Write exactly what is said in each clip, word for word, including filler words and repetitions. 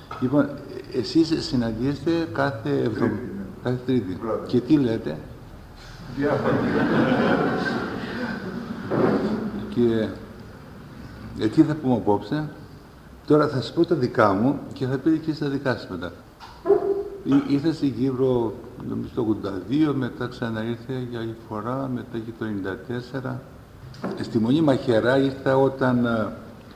Λοιπόν, εσείς συναντήσετε κάθε εβδομάδα, κάθε Τρίτη. Και τι λέτε? Διάφορα. Και ε, τι θα πούμε απόψε? Τώρα θα σας πω τα δικά μου και θα πείτε και στα δικά σας μετά. Ή, ήρθα στην Κύπρο, νομίζω το ογδόντα δύο, μετά ξαναήρθε για άλλη φορά, μετά και το ενενήντα τέσσερα. Στη Μονή Μαχαιρά ήρθα όταν ε,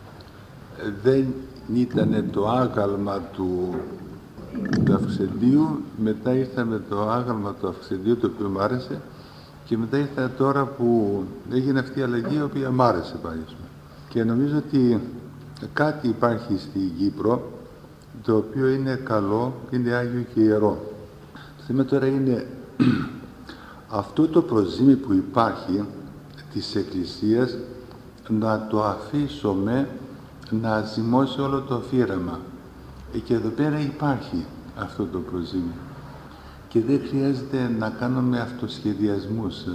δεν ήταν το άγαλμα του, του Αυξεντίου, μετά ήρθα με το άγαλμα του Αυξεντίου, το οποίο μου άρεσε, και μετά ήρθα τώρα που έγινε αυτή η αλλαγή, η οποία μ' άρεσε πάλι. Και νομίζω ότι κάτι υπάρχει στην Κύπρο, το οποίο είναι καλό, είναι Άγιο και Ιερό. Το θέμα τώρα είναι αυτό το προζήμι που υπάρχει της Εκκλησίας να το αφήσουμε να ζυμώσει όλο το αφήραμα. Και εδώ πέρα υπάρχει αυτό το προζήμι. Και δεν χρειάζεται να κάνουμε αυτοσχεδιασμούς.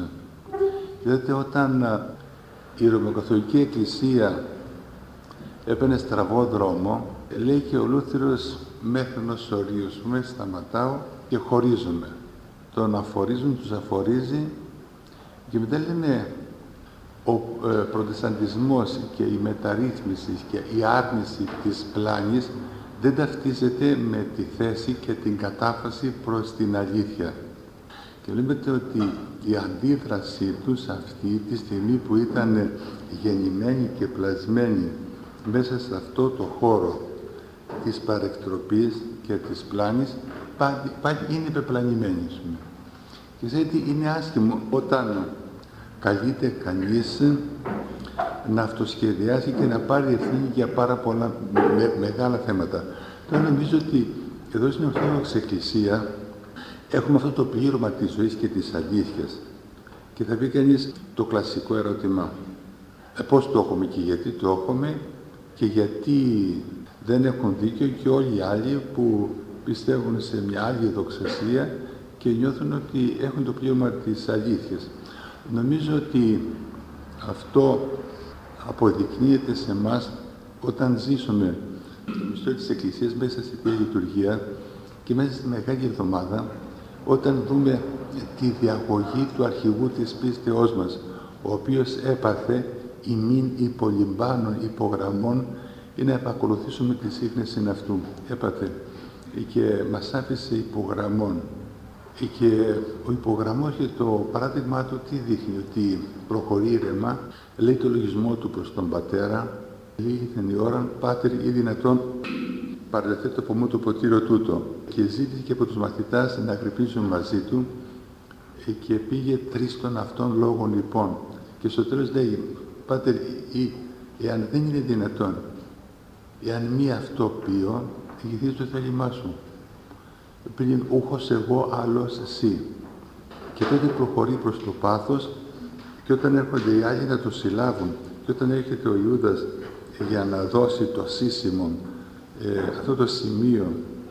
Διότι όταν η Ρωμαιοκαθολική Εκκλησία έπαιρνε στραβό δρόμο, λέει και ο Λούθυρος μέχρι ενός ορίου, μέχρι σταματάω και χωρίζομαι. Τον αφορίζουν, τους αφορίζει και μετά λένε ο ε, προτεσταντισμός και η μεταρρύθμιση και η άρνηση της πλάνης δεν ταυτίζεται με τη θέση και την κατάφαση προς την αλήθεια. Και βλέπετε ότι η αντίδρασή τους αυτή τη στιγμή που ήταν γεννημένη και πλασμένη μέσα σε αυτό το χώρο της παρεκτροπής και της πλάνης, πάλι, πάλι είναι πεπλανημένη. Και ξέρετε, είναι άσχημο όταν καλείται κανείς να αυτοσχεδιάσει και να πάρει ευθύνη για πάρα πολλά με, μεγάλα θέματα. Τώρα νομίζω ότι εδώ στην Ορθόδοξη Εκκλησία έχουμε αυτό το πλήρωμα της ζωής και της αλήθειας. Και θα πει κανείς το κλασικό ερώτημα. Ε, πώς το έχουμε και γιατί το έχουμε και γιατί δεν έχουν δίκιο και όλοι οι άλλοι που πιστεύουν σε μια άλλη δοξασία και νιώθουν ότι έχουν το πλήρωμα της αλήθειας. Νομίζω ότι αυτό αποδεικνύεται σε εμάς όταν ζήσουμε το μυστήριο της Εκκλησίας μέσα στη Θεία Λειτουργία και μέσα στη Μεγάλη Εβδομάδα, όταν δούμε τη διαγωγή του αρχηγού της πίστεώς μας, ο οποίος έπαθε ημίν υπολυμπάνων υπογραμμών ή να επακολουθήσουμε τη σύγχνεση αυτού. Έπαθε και μας άφησε υπογραμμών. Και ο υπογραμμός και το παράδειγμά του τι δείχνει, ότι προχωρεί ήρεμα, λέει το λογισμό του προς τον Πατέρα, λέει ήρθε η ώρα, Πάτερ ή δυνατόν παρελθέτω από μου το ποτήριο τούτο. Και ζήτησε και από τους μαθητάς να αγρυπνήσουν μαζί του και πήγε τρεις των αυτών λόγων λοιπόν. Και στο τέλος λέει, Πάτερ, ή, εάν δεν είναι δυνατόν, εάν μη αυτό ποιώ, ηγηθείς το θέλημά σου. Πριν ούχος εγώ, άλλος εσύ. Και τότε προχωρεί προς το πάθος και όταν έρχονται οι άλλοι να το συλλάβουν και όταν έρχεται ο Ιούδας για να δώσει το σύσιμο, ε, αυτό το σημείο,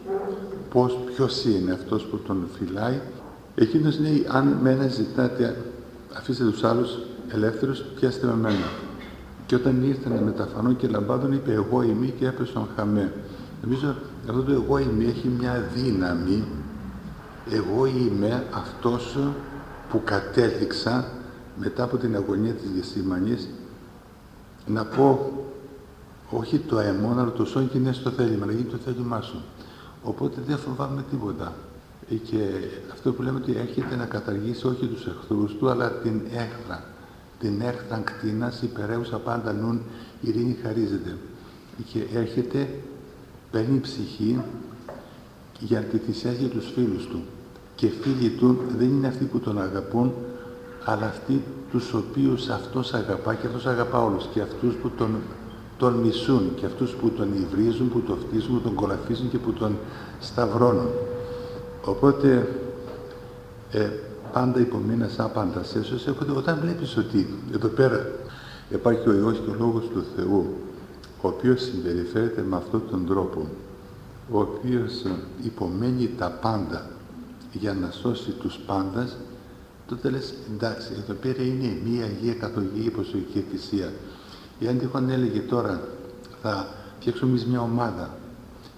πώς, ποιος είναι αυτός που τον φυλάει, εκείνος λέει, αν με ένα ζητάτε, αφήστε τους άλλους ελεύθερους, πιάστε με μένα. Και όταν ήρθαν με τα φανό και λαμπάδων, είπε, εγώ ημί και έπεσον χαμέ. Νομίζω αυτό το εγώ είμαι έχει μια δύναμη. Εγώ είμαι αυτός που κατέληξα μετά από την αγωνία της Γεσημανής να πω όχι το αιμόν, αλλά το σόν και είναι στο θέλημα, να γίνει το θέλημά σου. Οπότε δεν φοβάμαι τίποτα. Και αυτό που λέμε ότι έρχεται να καταργήσει όχι τους εχθρούς του, αλλά την έχθρα. Την έχθραν κτήνας, υπεραίουσα πάντα νουν, ειρήνη χαρίζεται. Και έρχεται, παίρνει ψυχή για τη θυσιάζει για τους φίλους του. Και φίλοι του δεν είναι αυτοί που τον αγαπούν, αλλά αυτοί τους οποίους αυτός αγαπά και αυτός αγαπά όλους. Και αυτούς που τον, τον μισούν και αυτούς που τον υβρίζουν, που τον φτύσουν, που τον κολαφίζουν και που τον σταυρώνουν. Οπότε, ε, πάντα υπομείνας άπαντα έσως, όταν βλέπεις ότι εδώ πέρα υπάρχει ο Υιός και ο Λόγος του Θεού, ο οποίος συμπεριφέρεται με αυτόν τον τρόπο, ο οποίος υπομένει τα πάντα για να σώσει τους πάντας, τότε λες, εντάξει, εδώ πέρα είναι μία Αγία Καθολική Υποσοχική Εκκλησία. Εάν τυχόν έλεγε τώρα, θα φτιάξουμε εμείς μια ομάδα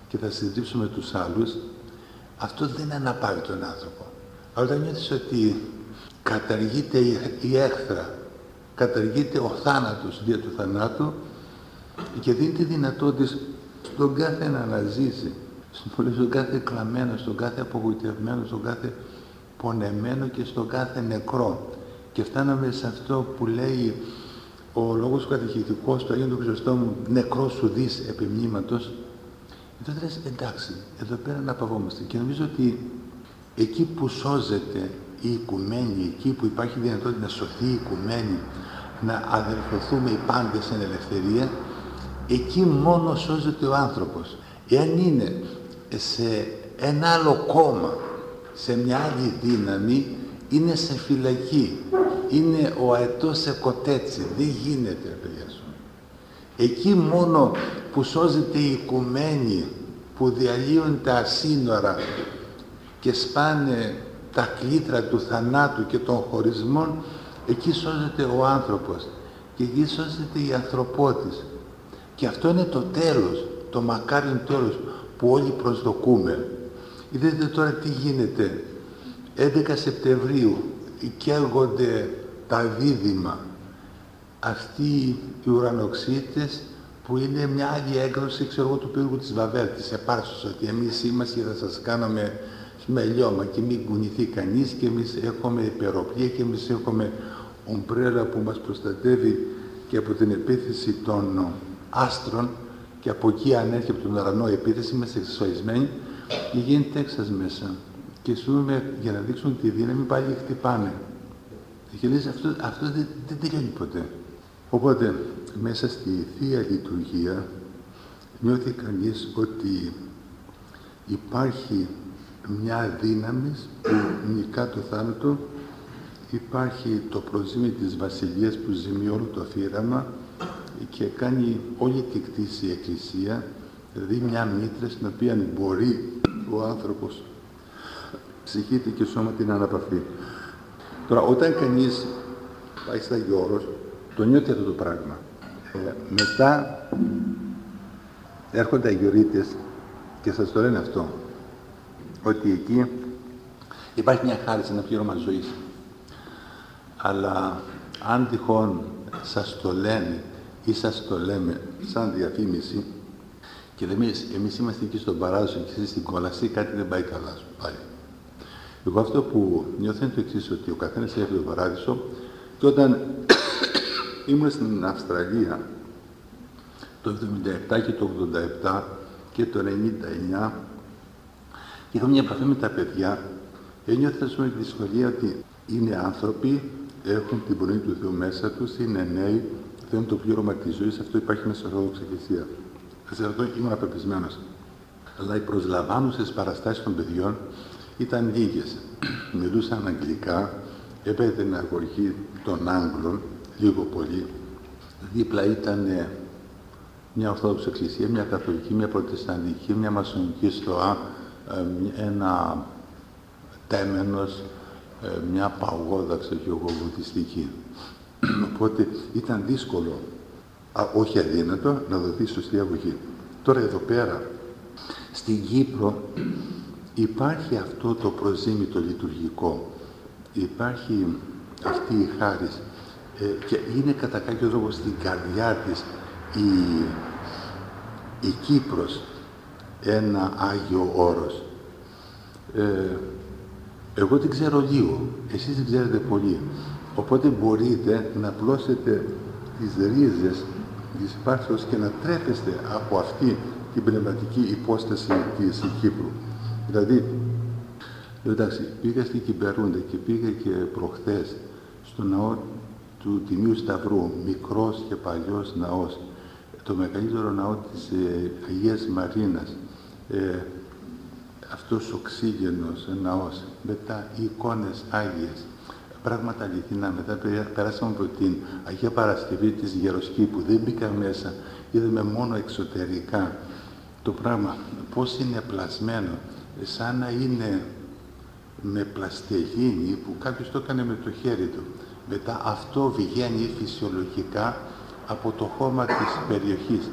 και θα συντρίψω με τους άλλους, αυτό δεν αναπαύει τον άνθρωπο. Αλλά όταν νιώθεις ότι καταργείται η έχθρα, καταργείται ο θάνατος δια του θανάτου και δίνει τη δυνατότητα στον κάθε να αναζήσει, στον κάθε κλαμμένο, στον κάθε απογοητευμένο, στον κάθε πονεμένο και στον κάθε νεκρό. Και φτάναμε σε αυτό που λέει ο λόγος κατηχητικός του Αγίου του Χρυσοστόμου, νεκρό σου δεις επί μνήματος. Και τότε λες, εντάξει, εδώ πέρα να παγόμαστε. Και νομίζω ότι εκεί που σώζεται η οικουμένη, εκεί που υπάρχει δυνατότητα να σωθεί η οικουμένη, να αδελφωθούμε οι πάντες εν ελευθερία, εκεί μόνο σώζεται ο άνθρωπος. Εάν είναι σε ένα άλλο κόμμα, σε μια άλλη δύναμη, είναι σε φυλακή. Είναι ο αετός σε κοτέτσι. Δεν γίνεται, παιδιά σου. Εκεί μόνο που σώζεται η οικουμένη, που διαλύουν τα σύνορα και σπάνε τα κλήτρα του θανάτου και των χωρισμών, εκεί σώζεται ο άνθρωπος και εκεί σώζεται η ανθρωπότης. Και αυτό είναι το τέλος, το μακάριον τέλος που όλοι προσδοκούμε. Είδατε τώρα τι γίνεται. έντεκα Σεπτεμβρίου καίγονται τα δίδυμα. Αυτοί οι ουρανοξύτες που είναι μια άλλη έκδοση, ξέρω εγώ, του πύργου της Βαβέλ, της Επάρσους, ότι εμείς είμαστε και θα σας κάνουμε με λιώμα και μην κουνηθεί κανείς και εμείς έχουμε υπεροπλία και εμείς έχουμε ομπρέλα που μας προστατεύει και από την επίθεση των άστρων και από εκεί αν έρχεται από τον ουρανό η επίθεση, είμαστε εξασφαλισμένοι και γίνει Τέξας μέσα. Και σούμε για να δείξουν τη δύναμη πάλι χτυπάνε. Και λες αυτό, αυτό δεν, δεν τελειώνει ποτέ. Οπότε μέσα στη Θεία Λειτουργία νιώθει κανείς ότι υπάρχει μια δύναμη που νικά το θάνατο, υπάρχει το προζήμι της Βασιλείας που ζημιώνει όλο το αφήραμα και κάνει όλη τη κτήση η Εκκλησία, δηλαδή μια μήτρα στην οποία μπορεί ο άνθρωπος ψυχήτη και σώματι να αναπαυθεί. Τώρα, όταν κανείς πάει στα Γιώρος, το νιώθει αυτό το πράγμα. Ε, μετά έρχονται αγιορείτες και σας το λένε αυτό, ότι εκεί υπάρχει μια χάρη, ένα πλήρωμα ζωής. Αλλά αν τυχόν σας το λένε ή σας το λέμε σαν διαφήμιση και εμείς, εμείς είμαστε εκεί στον Παράδεισο και εσείς στην κόλαση, κάτι δεν πάει καλά σου πάλι. Εγώ αυτό που νιώθω είναι το εξής, ότι ο καθένας έχει τον Παράδεισο και όταν ήμουν στην Αυστραλία το εβδομήντα επτά και το ογδόντα επτά και το ενενήντα εννιά και είχα μια επαφή με τα παιδιά και νιώθω τη δυσκολία ότι είναι άνθρωποι, έχουν την πνοή του Θεού μέσα τους, είναι νέοι, θέλουν το πλήρωμα της ζωής, αυτό υπάρχει μέσα στην Ορθόδοξη Εκκλησία. Σε αυτό ήμουν απεπισμένος. Αλλά οι προσλαμβάνουσες παραστάσεις των παιδιών ήταν λίγες. Μιλούσαν αγγλικά, έπαιρνε την αγωγή των Άγγλων, λίγο πολύ. Δίπλα ήταν μια Ορθόδοξη Εκκλησία, μια Καθολική, μια Προτεσταντική, μια Μασονική στοά, ένα τέμενος, μια παγόδα, ξέρω εγώ, βουδιστική. Οπότε ήταν δύσκολο, α, όχι αδύνατο, να δοθεί σωστή αγωγή. Τώρα εδώ πέρα, στην Κύπρο, υπάρχει αυτό το προζήμητο λειτουργικό. Υπάρχει αυτή η χάρις ε, και είναι κατά κάποιο τρόπο στην καρδιά της η, η Κύπρος ένα Άγιο Όρος. Ε, εγώ την ξέρω λίγο, εσείς την ξέρετε πολύ. Οπότε μπορείτε να πλώσετε τις ρίζες της υπάρξεως και να τρέφεστε από αυτή την πνευματική υπόσταση της Κύπρου. Δηλαδή, εντάξει, πήγα στην Κυπερούντα και πήγα και προχθές στο ναό του Τιμίου Σταυρού, μικρός και παλιός ναός, το μεγαλύτερο ναό της ε, Αγίας Μαρίνας, ε, αυτός ο ξύγενος ναός, μετά οι εικόνες Άγιες, πράγματα αληθινά. Μετά περάσαμε από την Αγία Παρασκευή της Γεροσκήπου, δεν μπήκα μέσα, είδαμε μόνο εξωτερικά το πράγμα, πώς είναι πλασμένο, σαν να είναι με πλαστελίνη που κάποιος το έκανε με το χέρι του. Μετά αυτό βγαίνει φυσιολογικά από το χώμα της περιοχής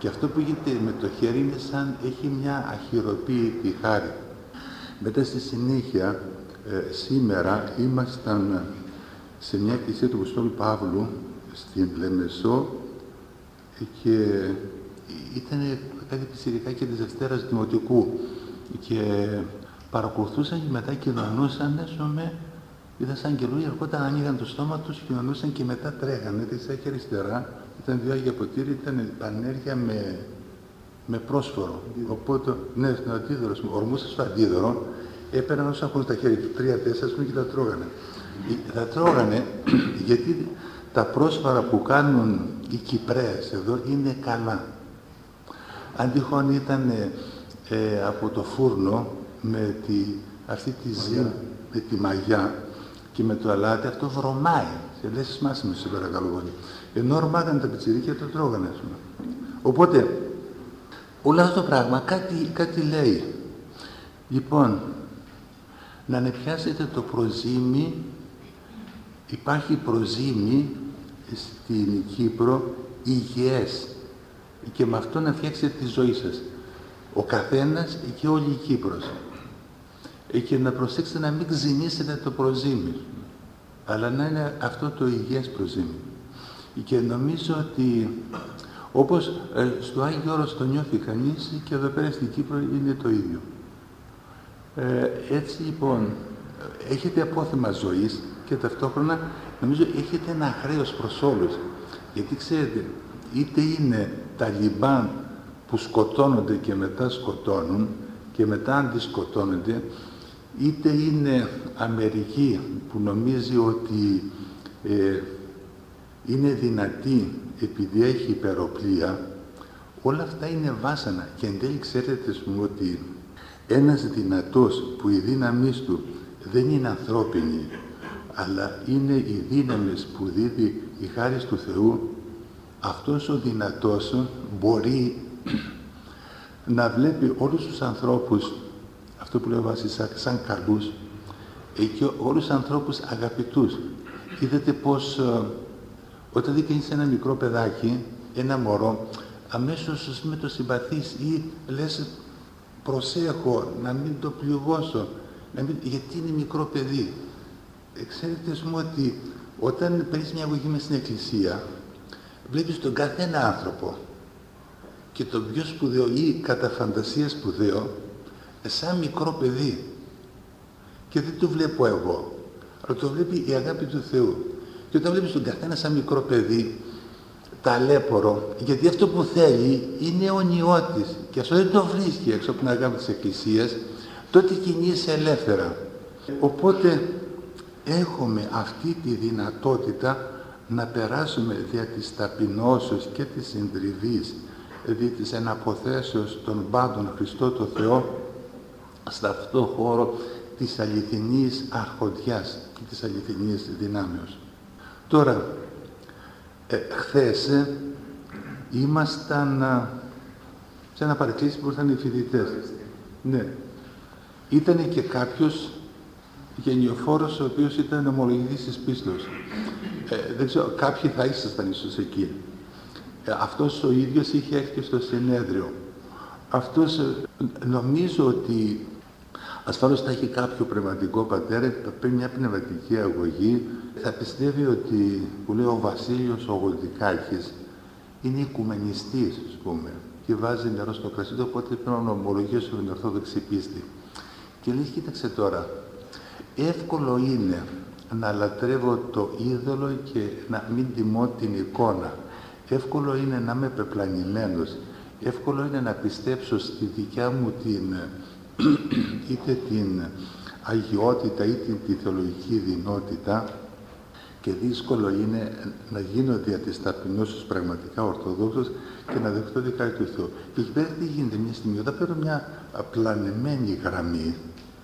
Και αυτό που γίνεται με το χέρι είναι σαν έχει μια αχυροποίητη χάρη. Μετά στη συνέχεια, ε, σήμερα ήμασταν σε μια εκκλησία του Αποστόλου Παύλου στην Λεμεσό και ήταν κάτι πιτσιρικάκια της Δευτέρας Δημοτικού και παρακολουθούσαν και μετά κοινωνούσαν, έσομαι, είδα σαν καινούργια, ερχόταν, ανοίγαν το στόμα τους, κοινωνούσαν και μετά τρέχανε, δεξιά και αριστερά. Ήταν δύο Άγια Ποτήρια, ήταν πανέρια με, με πρόσφορο. Οπότε, ναι, στον αντίδωρο, ορμούσαν στο αντίδωρο, έπαιρναν όσα έχουν στα χέρια του, τρία-τέσσερα και τα τρώγανε. Τα τρώγανε γιατί τα πρόσφαρα που κάνουν οι Κυπρέες εδώ είναι καλά. Αν τυχόν ήταν ε, από το φούρνο με τη, αυτή τη ζύμ, με τη μαγιά και με το αλάτι, αυτό βρωμάει. Σε λέσεις μάσιμες, σε παρακαλώ πολύ. Ενώ ορμάγανε τα πιτσιρίκια, το τρώγανε, ας πούμε. Οπότε, όλο αυτό το πράγμα κάτι, κάτι λέει. Λοιπόν, να ανεπιάσετε το προζύμι. Υπάρχει προζύμι στην Κύπρο υγιές και με αυτό να φτιάξετε τη ζωή σας. Ο καθένας και όλη η Κύπρος. Και να προσέξετε να μην ξυνήσετε το προζύμι, αλλά να είναι αυτό το υγιές προζύμι. Και νομίζω ότι όπως στο Άγιο Όρος το νιώθει κανείς και εδώ πέρα στην Κύπρο είναι το ίδιο. Ε, έτσι λοιπόν, έχετε απόθεμα ζωής και ταυτόχρονα νομίζω έχετε ένα χρέος προς όλους. Γιατί ξέρετε, είτε είναι Ταλιμπάν που σκοτώνονται και μετά σκοτώνουν και μετά αντισκοτώνονται, είτε είναι Αμερική που νομίζει ότι ε, είναι δυνατή επειδή έχει υπεροπλία, όλα αυτά είναι βάσανα. Και εν τέλει ξέρετε μου ότι ένας δυνατός που η δύναμη του δεν είναι ανθρώπινη, αλλά είναι οι δύναμες που δίδει η χάρη του Θεού, αυτός ο δυνατός μπορεί να βλέπει όλους τους ανθρώπους, αυτό που λέω βασικά, σαν καλούς, και όλους τους ανθρώπους αγαπητούς. Είδατε πως ε, όταν δει κανείς ένα μικρό παιδάκι, ένα μωρό, αμέσως με το συμπαθείς ή λες προσέχω να μην το πληγώσω, να μην, γιατί είναι μικρό παιδί. Ε, ξέρετε μου ότι όταν παίρνεις μια αγωγή μες στην εκκλησία, βλέπεις τον καθένα άνθρωπο και το πιο σπουδαίο ή κατά φαντασία σπουδαίο, σαν μικρό παιδί. Και δεν το βλέπω εγώ, αλλά το βλέπει η αγάπη του Θεού. Και όταν βλέπεις τον καθένα σαν μικρό παιδί, ταλέπορο, γιατί αυτό που θέλει είναι αιωνιώτης και αυτό δεν το βρίσκει έξω από την αγάπη της Εκκλησίας, τότε κινείσαι ελεύθερα. Οπότε έχουμε αυτή τη δυνατότητα να περάσουμε δια της ταπεινώσεως και της συντριβής, δια της εναποθέσεως των πάντων Χριστό το Θεό, σε αυτό χώρο της αληθινής αρχοντιάς και της αληθινής δυνάμεως. Τώρα, ε, χθες ε, ήμασταν ε, σε ένα παρεκκλήσι που ήρθαν οι φοιτητές. Ναι. Ήτανε και κάποιος γενιοφόρος ο οποίος ήταν ομολογητής της πίστεως. Ε, δεν ξέρω, κάποιοι θα ήσασταν ίσως εκεί. Ε, αυτός ο ίδιος είχε έρθει στο συνέδριο. Αυτός ε, νομίζω ότι ασφαλώς θα έχει κάποιο πνευματικό πατέρα, θα παίρνει μια πνευματική αγωγή, θα πιστεύει ότι, που λέει ο Βασίλειος ο Γοντικάκης, είναι οικουμενιστής, ας πούμε, και βάζει νερό στο κρασί του, οπότε πρέπει να ομολογήσει την Ορθόδοξη πίστη. Και λέει, κοίταξε τώρα, εύκολο είναι να λατρεύω το είδωλο και να μην τιμώ την εικόνα. Εύκολο είναι να είμαι πεπλανημένος. Εύκολο είναι να πιστέψω στη δικιά μου την είτε την αγιότητα είτε την τη θεολογική δυνότητα, και δύσκολο είναι να γίνω δια της ταπεινώσεως πραγματικά ορθοδόξος και να δεχτώ τη χάρη του Θεού. Και εκεί πέρα τι γίνεται μια στιγμή, όταν παίρνω μια πλανεμένη γραμμή,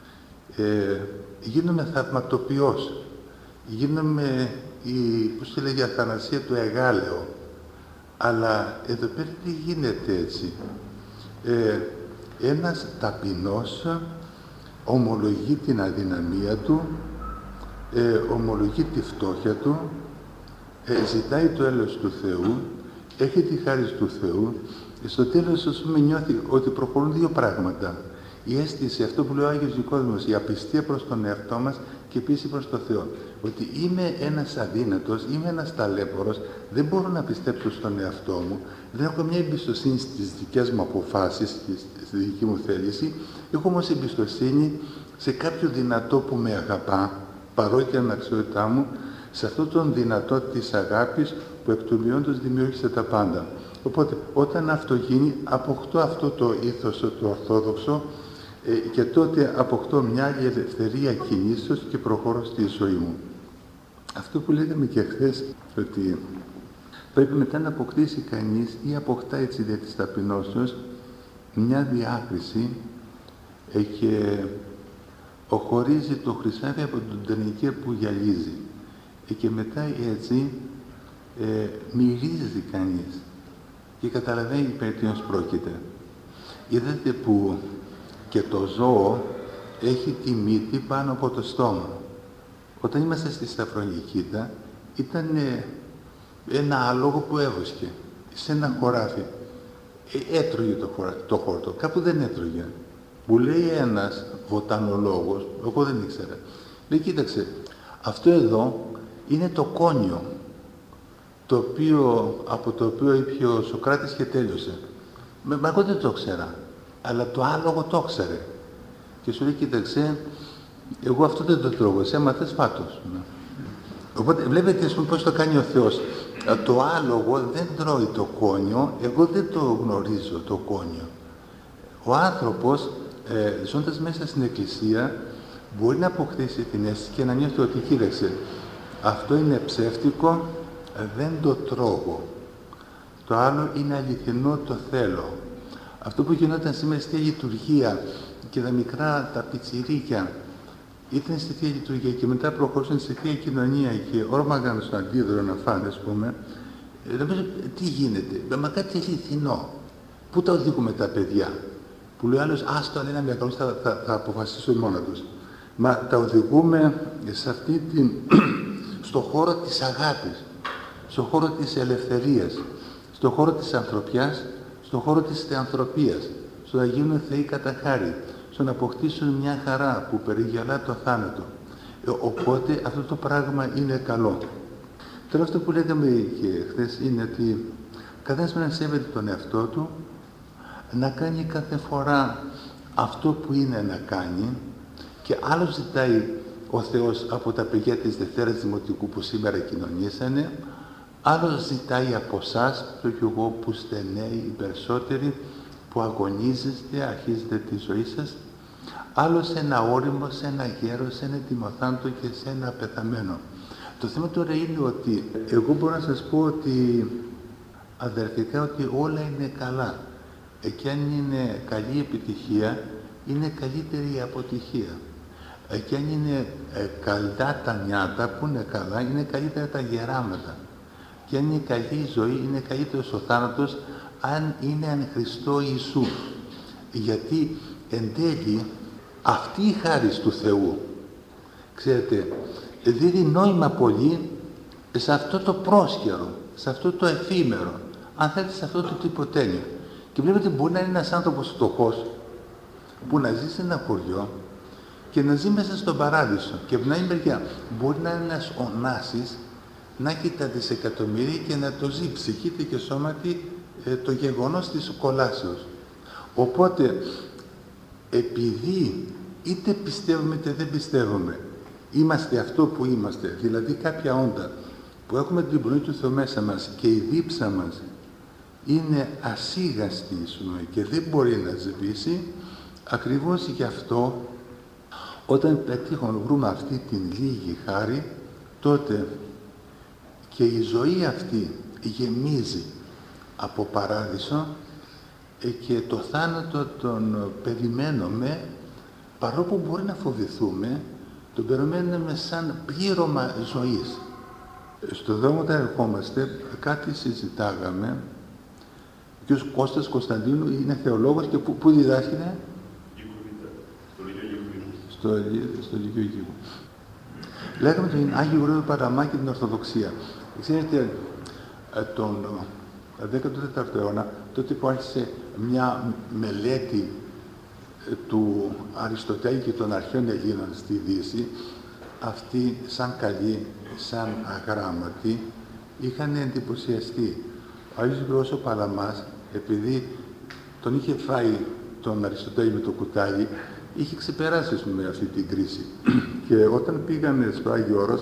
ε, γίνομαι θαυματοποιός, γίνομαι η, πώς τη λέγει, Αθανασία του Εγάλεο. Αλλά εδώ πέρα τι γίνεται έτσι. Ε, ένας ταπεινός ομολογεί την αδυναμία του, ε, ομολογεί τη φτώχεια του, ε, ζητάει το έλεος του Θεού, έχει τη χάρη του Θεού Στο τέλος, ας πούμε, νιώθει ότι προχωρούν δύο πράγματα. Η αίσθηση, αυτό που λέει ο Άγιος Νικόδημος, η απιστία προς τον εαυτό μας και πίστη προς τον Θεό. Ότι είμαι ένας αδύνατος, είμαι ένας ταλέπορος, δεν μπορώ να πιστέψω στον εαυτό μου, δεν έχω μια εμπιστοσύνη στις δικές μου αποφάσεις και στη δική μου θέληση, έχω όμως εμπιστοσύνη σε κάποιο δυνατό που με αγαπά, παρότι την αναξιότητά μου, σε αυτόν τον δυνατό της αγάπης που εκ του μειόντος δημιούργησε τα πάντα. Οπότε, όταν αυτό γίνει, αποκτώ αυτό το ήθος, το ορθόδοξο, ε, και τότε αποκτώ μια άλλη ελευθερία κινήσεως και προχωρώ στη ζωή μου. Αυτό που λέγαμε και χθες, ότι πρέπει μετά να αποκτήσει κανείς ή αποκτά έτσι δια της ταπεινώσεως μια διάκριση ε, και οχωρίζει το χρυσάφι από τον τενικέ που γυαλίζει. Ε, και μετά έτσι ε, μυρίζει κανείς και καταλαβαίνει περί τίνος πρόκειται. Είδατε που και το ζώο έχει τη μύτη πάνω από το στόμα. Όταν είμαστε στη Σταυρονικήτα, ήταν ε, ένα άλογο που έβοσκε σε ένα χωράφι. Ε, έτρωγε το, χωρα... το χόρτο, κάπου δεν έτρωγε. Μου λέει ένας βοτανολόγος, εγώ δεν ήξερα, λέει, κοίταξε, αυτό εδώ είναι το κόνιο, το οποίο, από το οποίο είπε ο Σωκράτης και τέλειωσε. Μα εγώ δεν το ξέρα, αλλά το άλογο το ξέρε. Και σου λέει, κοίταξε, εγώ αυτό δεν το τρώγω, εσύ άμα θες φάτος. Οπότε βλέπετε πώς το κάνει ο Θεός. Το άλογο δεν τρώει το κόνιο, εγώ δεν το γνωρίζω το κόνιο. Ο άνθρωπος, ε, ζώντας μέσα στην Εκκλησία, μπορεί να αποκτήσει την αίσθηση και να νιώθει ότι, κοίταξε, αυτό είναι ψεύτικο, δεν το τρώγω. Το άλλο είναι αληθινό, το θέλω. Αυτό που γινόταν σήμερα στη Λειτουργία και τα μικρά, τα πιτσιρίκια, ήταν στη Θεία Λειτουργία και μετά προχωρούσαν στη Θεία Κοινωνία και όρμαγαν στον αντίδωρο να φάνε, ας πούμε. Νομίζω, τι γίνεται, μα κάτι αληθινό. Πού τα οδηγούμε τα παιδιά, που λέει ο άλλος, άστο, αν είναι μεγαλώσει, θα, θα, θα αποφασίσουν μόνα τους. Μα τα οδηγούμε σε αυτή την, στο χώρο της αγάπης, στο χώρο της ελευθερίας, στο χώρο της ανθρωπιάς, στο χώρο της θεανθρωπίας, στο να γίνουν θεοί κατά χάρη, στο να αποκτήσουν μια χαρά που περιγελά το θάνατο. Ε, οπότε αυτό το πράγμα είναι καλό. Τώρα αυτό που λέγαμε και χθες είναι ότι καθένας πρέπει να σέβεται τον εαυτό του, να κάνει κάθε φορά αυτό που είναι να κάνει και άλλο ζητάει ο Θεός από τα παιδιά της Δευτέρας Δημοτικού που σήμερα κοινωνήσανε, άλλο ζητάει από εσάς, το και εγώ που είστε νέοι οι περισσότεροι, που αγωνίζεστε, αρχίζετε τη ζωή σας, άλλο σε ένα όριμο, σε ένα γέρο, σε ένα τιμοθάντο και σε ένα πεθαμένο. Το θέμα τώρα είναι ότι εγώ μπορώ να σας πω ότι αδερφικά ότι όλα είναι καλά. Ε, και αν είναι καλή επιτυχία, είναι καλύτερη η αποτυχία. Ε, και αν είναι ε, καλά τα νιάτα που είναι καλά, είναι καλύτερα τα γεράματα. Και αν είναι καλή η ζωή, είναι καλύτερος ο θάνατος, αν είναι εν Χριστώ Ιησού. Γιατί εν τέλει αυτή η χάρη του Θεού, ξέρετε, δίδει νόημα πολύ σε αυτό το πρόσχερο, σε αυτό το εφήμερο, αν θέλετε σε αυτό το τυποτένιο. Και βλέπετε μπορεί να είναι ένας άνθρωπος φτωχός που να ζει σε ένα χωριό και να ζει μέσα στον παράδεισο. Και από την άλλη μεριά μπορεί να είναι ένας Ωνάσης, να έχει τα δισεκατομμύρια και να το ζει ψυχήτη και σώματι ε, το γεγονός της κολάσεως. Οπότε, επειδή είτε πιστεύουμε είτε δεν πιστεύουμε, είμαστε αυτό που είμαστε, δηλαδή κάποια όντα που έχουμε την πνοή του Θεού μέσα μας και η δίψα μας είναι ασίγαστη και δεν μπορεί να σβήσει, ακριβώς γι' αυτό όταν πετύχουμε βρούμε αυτή την λίγη χάρη, τότε και η ζωή αυτή γεμίζει από παράδεισο και το θάνατο τον περιμένουμε, παρόλο που μπορεί να φοβηθούμε, τον περιμένουμε σαν πλήρωμα ζωής. Στο δρόμο όταν ερχόμαστε, κάτι συζητάγαμε. Ο κ. Κώστας Κωνσταντίνου είναι θεολόγος και πού, πού διδάσκεται? Στο Λυκείο Γεωργίου. Λέγαμε τον Άγιο Γρηγόριο Παραμά και την Ορθοδοξία. Ξέρετε, τον δέκατο τέταρτο αιώνα, τότε που άρχισε μια μελέτη του Αριστοτέλη και των αρχαίων Ελλήνων στη Δύση, αυτοί σαν καλοί, σαν αγράμματοι, είχαν εντυπωσιαστεί. Ο Άγιος Γρηγόρης ο Παλαμάς, επειδή τον είχε φάει τον Αριστοτέλη με το κουτάλι, είχε ξεπεράσει με αυτή την κρίση. Και όταν πήγανε στο Άγιο Όρος,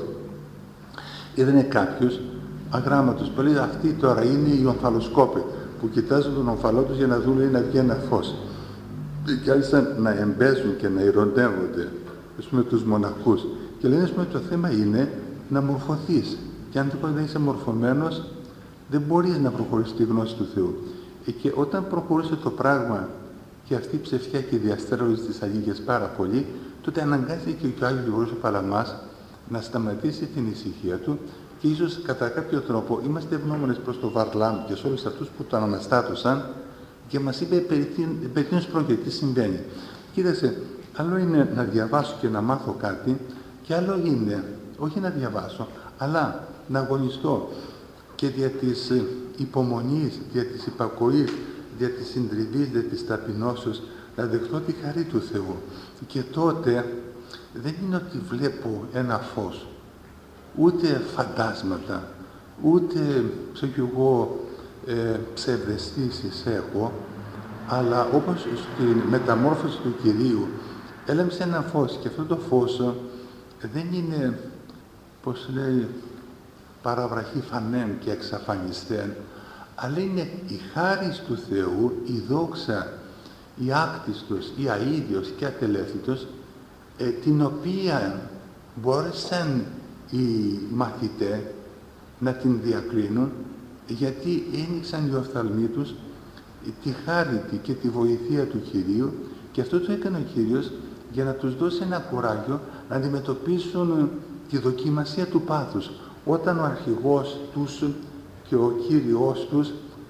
είδανε κάποιους αγράμματους. Πολύ αυτοί τώρα είναι οι ομφαλοσκόποι, που κοιτάζουν τον ομφαλό τους για να δουν λέει, να βγει ένα φως. Και άρχισαν να εμπέζουν και να ειρωνεύονται, ας πούμε, τους μοναχούς. Και λένε, ας πούμε, το θέμα είναι να μορφωθείς. Και αν δεν είσαι μορφωμένος, δεν μπορείς να προχωρήσεις τη γνώση του Θεού. Και όταν προχωρούσε το πράγμα και αυτή η ψευτιά και η διαστέρωση της αλήθειας πάρα πολύ, τότε αναγκάστηκε και ο Άγιος Γρηγόρης ο Παλαμάς να σταματήσει την ησυχία του και ίσως κατά κάποιο τρόπο είμαστε ευγνώμονες προς τον Βαρλάμ και σε όλους αυτούς που τον αναστάτωσαν και μας είπε περί τίνος πρόκειται, τι συμβαίνει. Κοίταξε, άλλο είναι να διαβάσω και να μάθω κάτι και άλλο είναι, όχι να διαβάσω, αλλά να αγωνιστώ και δια της υπομονής, δια της υπακοής, δια της συντριβής, δια της ταπεινώσεως, να δεχτώ τη χαρή του Θεού. Και τότε δεν είναι ότι βλέπω ένα φως, ούτε φαντάσματα, ούτε, ξέρω κι εγώ, ε, ψευδαισθήσεις έχω, αλλά όπως στην μεταμόρφωση του Κυρίου έλαμψε ένα φως και αυτό το φως δεν είναι, πώς λέει, παραβραχή φανέν και εξαφανιστέν, αλλά είναι η χάρις του Θεού, η δόξα, η άκτιστος, η αίδιος και ατελεύθυτος, ε, την οποία μπόρεσαν οι μαθητές να την διακρίνουν, γιατί ένιξαν οι οφθαλμοί τους τη χάρη και τη βοηθεία του Κυρίου και αυτό το έκανε ο Κύριος για να τους δώσει ένα κουράγιο να αντιμετωπίσουν τη δοκιμασία του πάθους. Όταν ο αρχηγός τους και ο Κύριος τους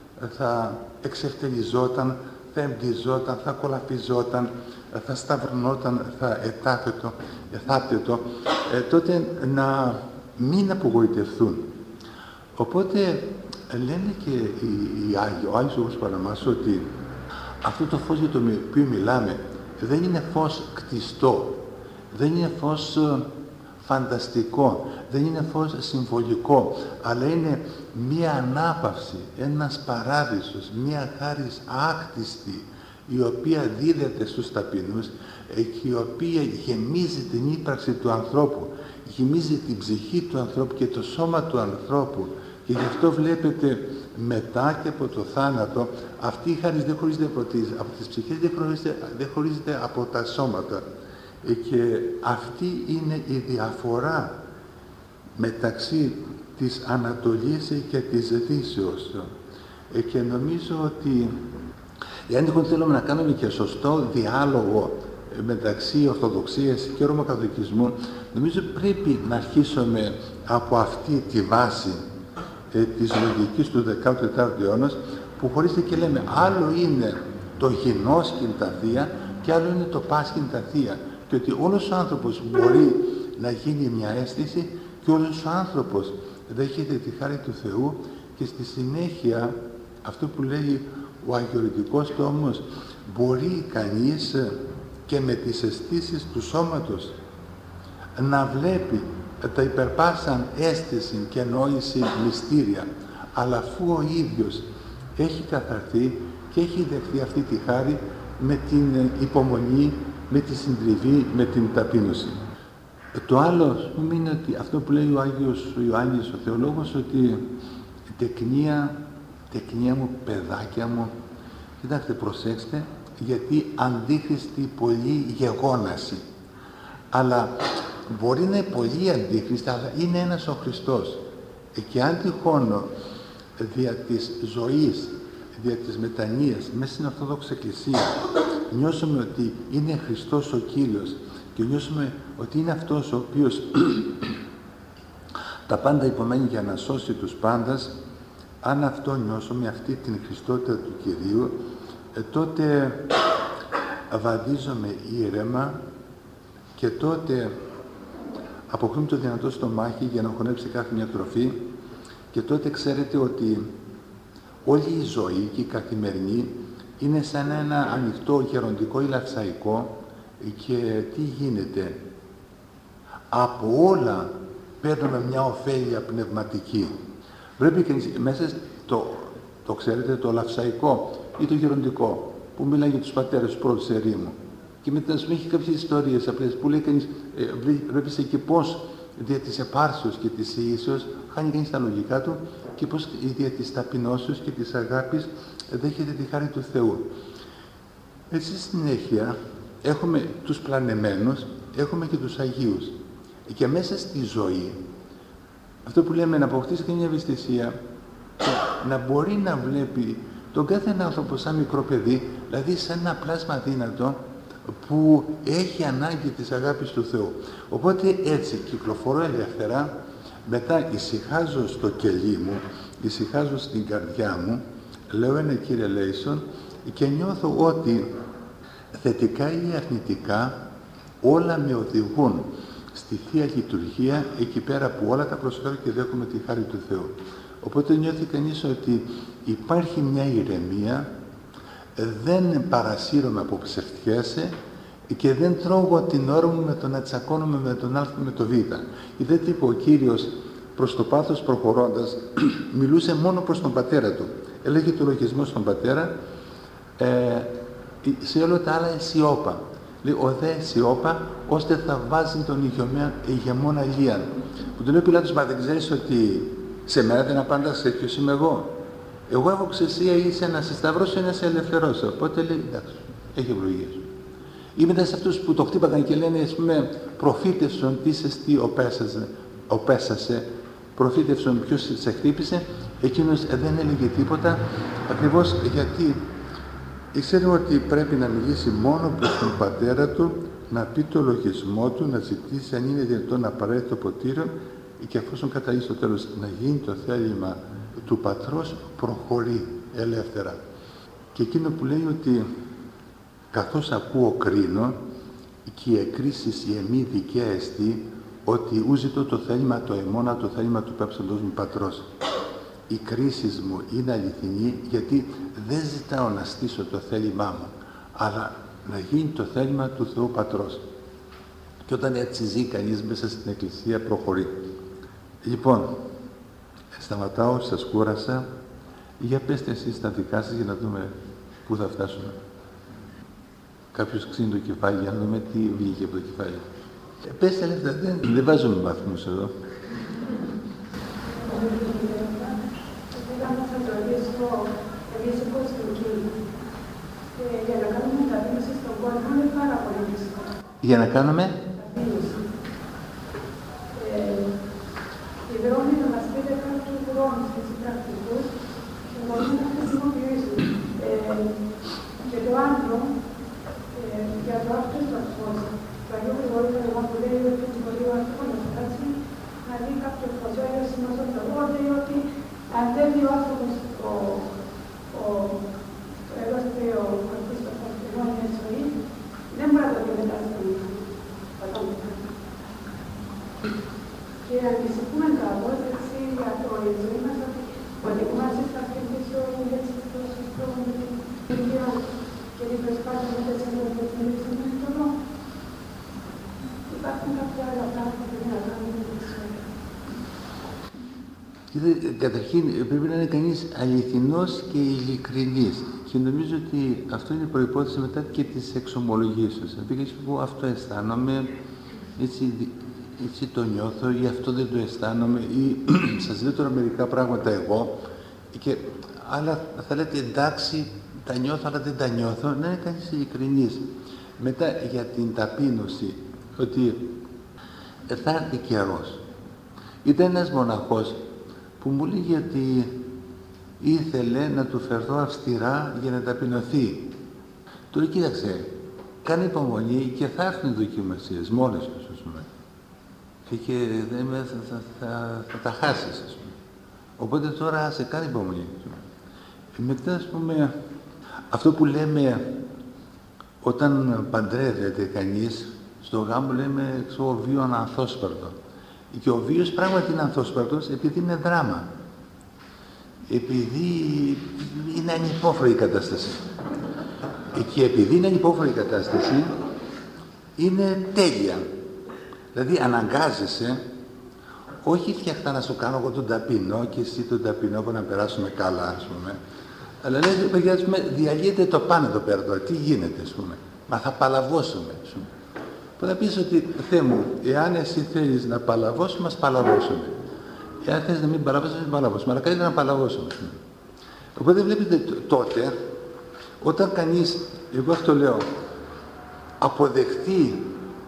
θα εξευτελιζόταν, θα εμπτυζόταν, θα κολαπιζόταν, θα σταυρνόταν, θα ετάθετο, εθάπτετο, ε, τότε να μην απογοητευθούν. Οπότε λένε και οι, οι Άγιοι, ο Άγιος Γρηγόρης Παλαμάς, ότι αυτό το φως για το οποίο μιλάμε δεν είναι φως κτιστό, δεν είναι φως φανταστικό, δεν είναι φως συμβολικό, αλλά είναι μία ανάπαυση, ένας παράδεισος, μία χάρις άκτιστη, η οποία δίδεται στους ταπεινούς και η οποία γεμίζει την ύπαρξη του ανθρώπου, γεμίζει την ψυχή του ανθρώπου και το σώμα του ανθρώπου. Και γι' αυτό βλέπετε μετά και από το θάνατο αυτή η χάρις δεν χωρίζεται από τις, από τις ψυχές, δεν χωρίζεται, δεν χωρίζεται από τα σώματα. Και αυτή είναι η διαφορά μεταξύ της Ανατολής και της Δύσεως. Και νομίζω ότι εάν τυχόν θέλουμε να κάνουμε και σωστό διάλογο μεταξύ Ορθοδοξίας και Ρωμακαθολικισμού, νομίζω πρέπει να αρχίσουμε από αυτή τη βάση ε, της λογικής του δέκατου τετάρτου αιώνα, που χωρίζεται και λέμε άλλο είναι το γινώσκην τα θεία και άλλο είναι το πάσχην τα θεία. Και ότι όλος ο άνθρωπος μπορεί να γίνει μια αίσθηση και όλος ο άνθρωπος δέχεται τη χάρη του Θεού και στη συνέχεια αυτό που λέει ο αγιορητικός τόμος, μπορεί κανείς και με τις αισθήσεις του σώματος να βλέπει τα υπερπάσαν αίσθηση και νόηση μυστήρια, αλλά αφού ο ίδιος έχει καθαρθεί και έχει δεχθεί αυτή τη χάρη με την υπομονή, με τη συντριβή, με την ταπείνωση. Το άλλο είναι ότι αυτό που λέει ο Άγιος Ιωάννης ο Θεολόγος, ότι τεκνία, τεκνία μου, παιδάκια μου, κοιτάξτε, προσέξτε, γιατί αντίχριστη πολύ γεγόναση. Αλλά μπορεί να είναι πολύ αντίχριστη, αλλά είναι ένας ο Χριστός. Και αν τυχόν δια της ζωής, δια της μετανοίας, μέσα στην Ορθόδοξη Εκκλησία, νιώσουμε ότι είναι Χριστός ο Κύριος και νιώσουμε ότι είναι αυτός ο οποίος τα πάντα υπομένει για να σώσει τους πάντας, αν αυτό νιώσουμε, αυτή την Χριστότητα του Κυρίου, ε, τότε βαδίζομαι ήρεμα και τότε αποκτούμε το δυνατό στομάχι για να χωνέψει κάθε μια τροφή και τότε ξέρετε ότι όλη η ζωή και η καθημερινή είναι σαν ένα ανοιχτό γεροντικό ή λαυσαϊκό και τι γίνεται. Από όλα παίρνουμε μια ωφέλεια πνευματική. Πρέπει και μέσα το, το ξέρετε, το λαυσαϊκό ή το γεροντικό, που μιλάει για τους πατέρες του πρώτου ερήμου. Και μετά ας πούμε έχει κάποιες ιστορίες απλές που λέει κανείς, ε, βλέπεις εκεί πώς δια της επάρσεως και της ιήσεως χάνει κανείς τα λογικά του και πώς δια της ταπεινώσεως και της αγάπης δέχεται τη χάρη του Θεού. Έτσι στη συνέχεια έχουμε τους πλανεμένους, έχουμε και τους Αγίους. Και μέσα στη ζωή, αυτό που λέμε να αποκτήσει και μια ευαισθησία, να μπορεί να βλέπει τον κάθε άνθρωπο σαν μικρό παιδί, δηλαδή σαν ένα πλάσμα δύνατο που έχει ανάγκη της αγάπης του Θεού. Οπότε έτσι κυκλοφορώ ελεύθερα, μετά ησυχάζω στο κελί μου, ησυχάζω στην καρδιά μου, λέω ένα Κύριε Λέησον και νιώθω ότι θετικά ή αρνητικά όλα με οδηγούν στη Θεία Λειτουργία, εκεί πέρα που όλα τα προσφέρω και δέχομαι τη χάρη του Θεού. Οπότε νιώθει κανείς ότι υπάρχει μια ηρεμία, δεν παρασύρωμαι από ψευτιές και δεν τρώγω την ώρα μου με το να τσακώνομαι με τον Α με το Β. Είδατε που ο Κύριος προς το πάθος προχωρώντας μιλούσε μόνο προς τον πατέρα του. Έλεγε το λογισμό στον πατέρα, ε, σε όλα τα άλλα αισιόπα. Λέει, ο δε αισιόπα, ώστε θα βάζει τον ηγεμόνα Ηλίαν. Που του λέει ο Πιλάτος, μα δεν ξέρεις ότι σε μένα δεν απάντας ποιος είμαι εγώ. Εγώ έχω ξεσία είσαι να σε σταυρώσω ή να σε ελευθερώσω. Οπότε λέει, εντάξει, έχει ευλογία σου. Ή μετά σε αυτούς που το χτύπαγαν και λένε, ας πούμε, προφήτευσον τι σε τι οπέσασε, οπέσασε, προφήτευσον ποιος σε χτύπησε, εκείνος δεν έλεγε τίποτα, ακριβώς γιατί ήξερε ότι πρέπει να μιλήσει μόνο προς τον πατέρα του, να πει το λογισμό του, να ζητήσει αν είναι δυνατόν να παρέχει το ποτήριο και εφόσον καταλήγει στο τέλος να γίνει το θέλημα του πατρός, προχωρεί ελεύθερα. Και εκείνο που λέει ότι καθώς ακούω κρίνω και οι εκκρίσεις η εμή δικαία εστί, ότι ούζητο το θέλημα το εμώνα, το θέλημα του πέψαντος μου πατρός. Οι κρίσεις μου είναι αληθινή γιατί δεν ζητάω να στήσω το θέλημά μου, αλλά να γίνει το θέλημα του Θεού Πατρός. Και όταν έτσι ζει κανείς μέσα στην Εκκλησία προχωρεί. Λοιπόν, σταματάω, σας κούρασα. Για πέστε εσείς τα δικά σας για να δούμε πού θα φτάσουμε. Κάποιος ξύνει το κεφάλι για να δούμε τι βγήκε από το κεφάλι. Ε, πέστε λεφτά, δεν, δεν βάζουμε βαθμούς εδώ. Για να κάνουμε ταπείνωση στον κόσμο είναι πάρα πολύ δύσκολο. Για να κάνουμε ταπείνωση. Ε, η δρόμη να μας πείτε κάποιους δρόμους και πρακτικούς και μπορούμε να χρησιμοποιήσουμε. Ε, και το άλλο, ε, για το αυτό στο φως. Το Αγίου Γρηγορίου Παλαιό που λέει ότι μπορεί ο άνθρωπος να φτάσει να δει κάποιο φως. Ο Άγιος Σιμών στον Θεό λέει ότι αν δεν δει ο άνθρωπος ο εγώ θέλω να αφήσω τα φωτεινόνια ζωή, δεν μπορεί να το δει μετά στον πατώμετα. Και ανησυχούμε κάπως έτσι για το η ζωή μας, ότι είμαστε στα αυτή τη ζωή, έτσι στους τρόπους με την ίδια και την προσπάθεια με τις ευρωπαϊκές με τον νόμο. Υπάρχουν κάποια άλλα πράγματα που πρέπει να κάνουμε με τη ζωή. Καταρχήν πρέπει να είναι κανείς αληθινός και ειλικρινής. Και νομίζω ότι αυτό είναι προϋπόθεση μετά και της εξομολογήσεως. Να πήγες που αυτό αισθάνομαι, έτσι, έτσι το νιώθω ή αυτό δεν το αισθάνομαι ή σας λέω τώρα μερικά πράγματα εγώ και άλλα θα λέτε εντάξει τα νιώθω αλλά δεν τα νιώθω. Να είναι κανείς ειλικρινής. Μετά για την ταπείνωση, ότι θα έρθει καιρός. Ήταν ένας μοναχός που μου λέγει ότι ήθελε να του φερθώ αυστηρά για να ταπεινωθεί. Του λέει, κοίταξε, κάνε υπομονή και θα έρθουν οι δοκιμασίες μόνες τους, ας πούμε. Και, και θα, θα, θα, θα τα χάσεις, ας πούμε. Οπότε τώρα σε κάνει υπομονή. Και μετά, ας πούμε, αυτό που λέμε όταν παντρεύεται κανείς, στο γάμο λέμε, ξέρω, βίον ανθόσπαρτο. Και ο βίος πράγματι είναι ανθόσπαρτος επειδή είναι δράμα. επειδή είναι ανυπόφορη η κατάσταση. Και επειδή είναι ανυπόφορη η κατάσταση, είναι τέλεια. Δηλαδή αναγκάζεσαι, όχι φτιαχτά να σου κάνω εγώ τον ταπεινό και εσύ τον ταπεινό που να περάσουμε καλά, ας πούμε. Αλλά λέει, παιδιά, ας πούμε, διαλύεται το πάνω εδώ πέρα τώρα, τι γίνεται, ας πούμε. Μα θα παλαβώσουμε, ας πούμε. Που να πεις ότι, Θεέ μου, εάν εσύ θέλεις να παλαβώσουμε, ας παλαβώσουμε. Εάν θέλεις να μην παλαβώσουμε, μην παλαβώσουμε. Αλλά καλύτερα να παλαβώσουμε, ας πούμε. Οπότε βλέπετε τότε, όταν κανείς, εγώ αυτό λέω, αποδεχτεί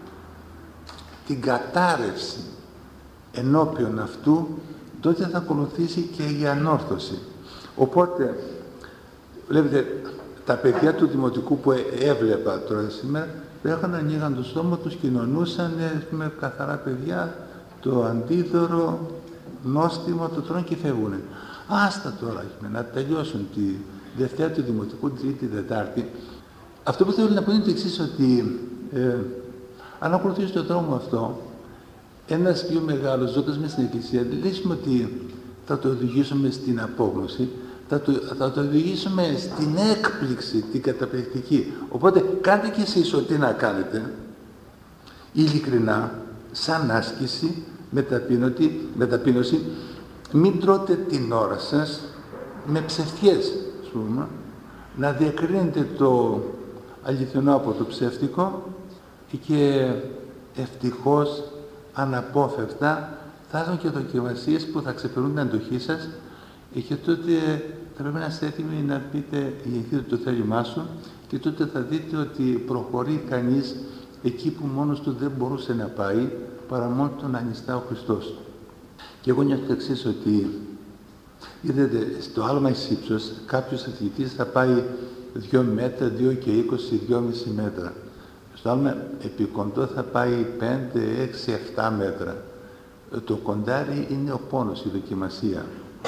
την κατάρρευση ενώπιον αυτού, τότε θα ακολουθήσει και η ανόρθωση. Οπότε, βλέπετε, τα παιδιά του Δημοτικού που έβλεπα τώρα σήμερα, έχαν ανοίγαν το στόμα τους, κοινωνούσαν με καθαρά παιδιά, το αντίδωρο, νόστιμο, το τρώνε και φεύγουν. Άστα τώρα, να τελειώσουν τη Δευτέρα του Δημοτικού, Τρίτη, Δετάρτη. Αυτό που θέλω να πω είναι το εξής, ότι ε, αν ακολουθήσει τον δρόμο αυτό, ένας πιο μεγάλος ζώντας μέσα στην Εκκλησία, δεν λύσουμε ότι θα το οδηγήσουμε στην απόγνωση, θα το, θα το οδηγήσουμε στην έκπληξη, την καταπληκτική. Οπότε κάντε κι εσείς ό,τι να κάνετε, ειλικρινά, σαν άσκηση, με, ταπείνωτη, με ταπείνωση, μην τρώτε την ώρα σας με ψευτιές, ας πούμε, να διακρίνετε το αληθινό από το ψεύτικο και ευτυχώς, αναπόφευκτα, θα έρθουν και δοκιμασίες που θα ξεπερνούν την αντοχή σας και τότε θα πρέπει να είστε έτοιμοι να πείτε ηγηθείτε το θέλημά σου και τότε θα δείτε ότι προχωρεί κανείς εκεί που μόνος του δεν μπορούσε να πάει παρά μόνο τον ανιστά ο Χριστός. Και εγώ νιώθω το εξής, ότι είδατε στο άλμα εις ύψος κάποιος αθλητής θα πάει δύο μέτρα, δύο και είκοσι, δυόμισι μέτρα. Στο άλμα επικοντό θα πάει πέντε, έξι, επτά μέτρα. Το κοντάρι είναι ο πόνος, η δοκιμασία.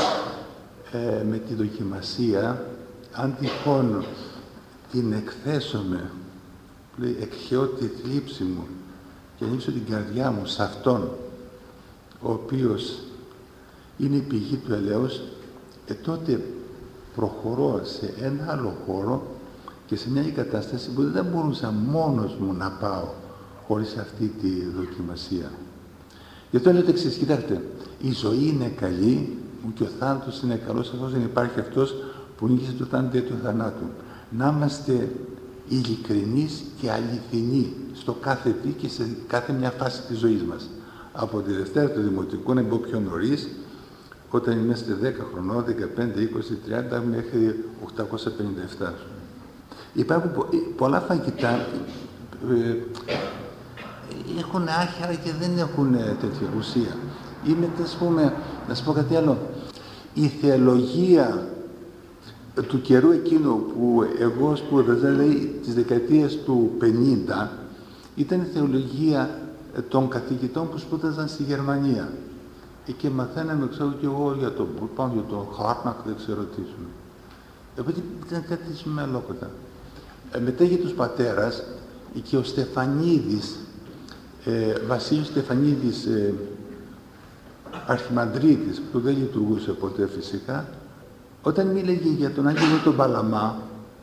Ε, με τη δοκιμασία, αν τυχόν την εκθέσουμε, λέει, εκχαιώ τη θλίψη μου και ανοίξω την καρδιά μου σε Αυτόν, ο οποίος είναι η πηγή του ελέους, ε, τότε προχωρώ σε ένα άλλο χώρο και σε μια κατάσταση που δεν μπορούσα μόνος μου να πάω χωρίς αυτή τη δοκιμασία. Γι' αυτό λέω το εξής, κοιτάξτε, η ζωή είναι καλή και ο θάνατος είναι καλός εφόσον υπάρχει αυτός που νίκησε το θάνατο δια του θανάτου. Να είμαστε ειλικρινείς και αληθινοί στο κάθε τι και σε κάθε μια φάση της ζωής μας. Από τη Δευτέρα του Δημοτικού, να μπω πιο νωρίς, όταν είμαστε δέκα χρονών, δεκαπέντε, είκοσι, τριάντα, μέχρι οκτακόσια πενήντα επτά. Υπάρχουν πο πολλά φαγητά, ε, έχουν άχυρα και δεν έχουν ε, τέτοια ουσία. Ή μετά, ας πούμε, να σας πω κάτι άλλο, η θεολογία του καιρού εκείνου που εγώ σπούδαζα, λέει, τις δεκαετίες του πενήντα, ήταν η θεολογία των καθηγητών που σπούδαζαν στη Γερμανία. Και μαθαίναμε, ξέρω και εγώ, για τον Μπούρπαν, για τον Χάρνακ, δεν ξέρω τι σου. Επειδή ήταν κάτι σημαντικότητα. Ε, μετά για τους πατέρας, και ο Στεφανίδης, ε, Βασίλειος Στεφανίδης, ε, αρχιμανδρίτης, που δεν λειτουργούσε ποτέ φυσικά, όταν μίλαγε για τον Άγγελο τον Παλαμά,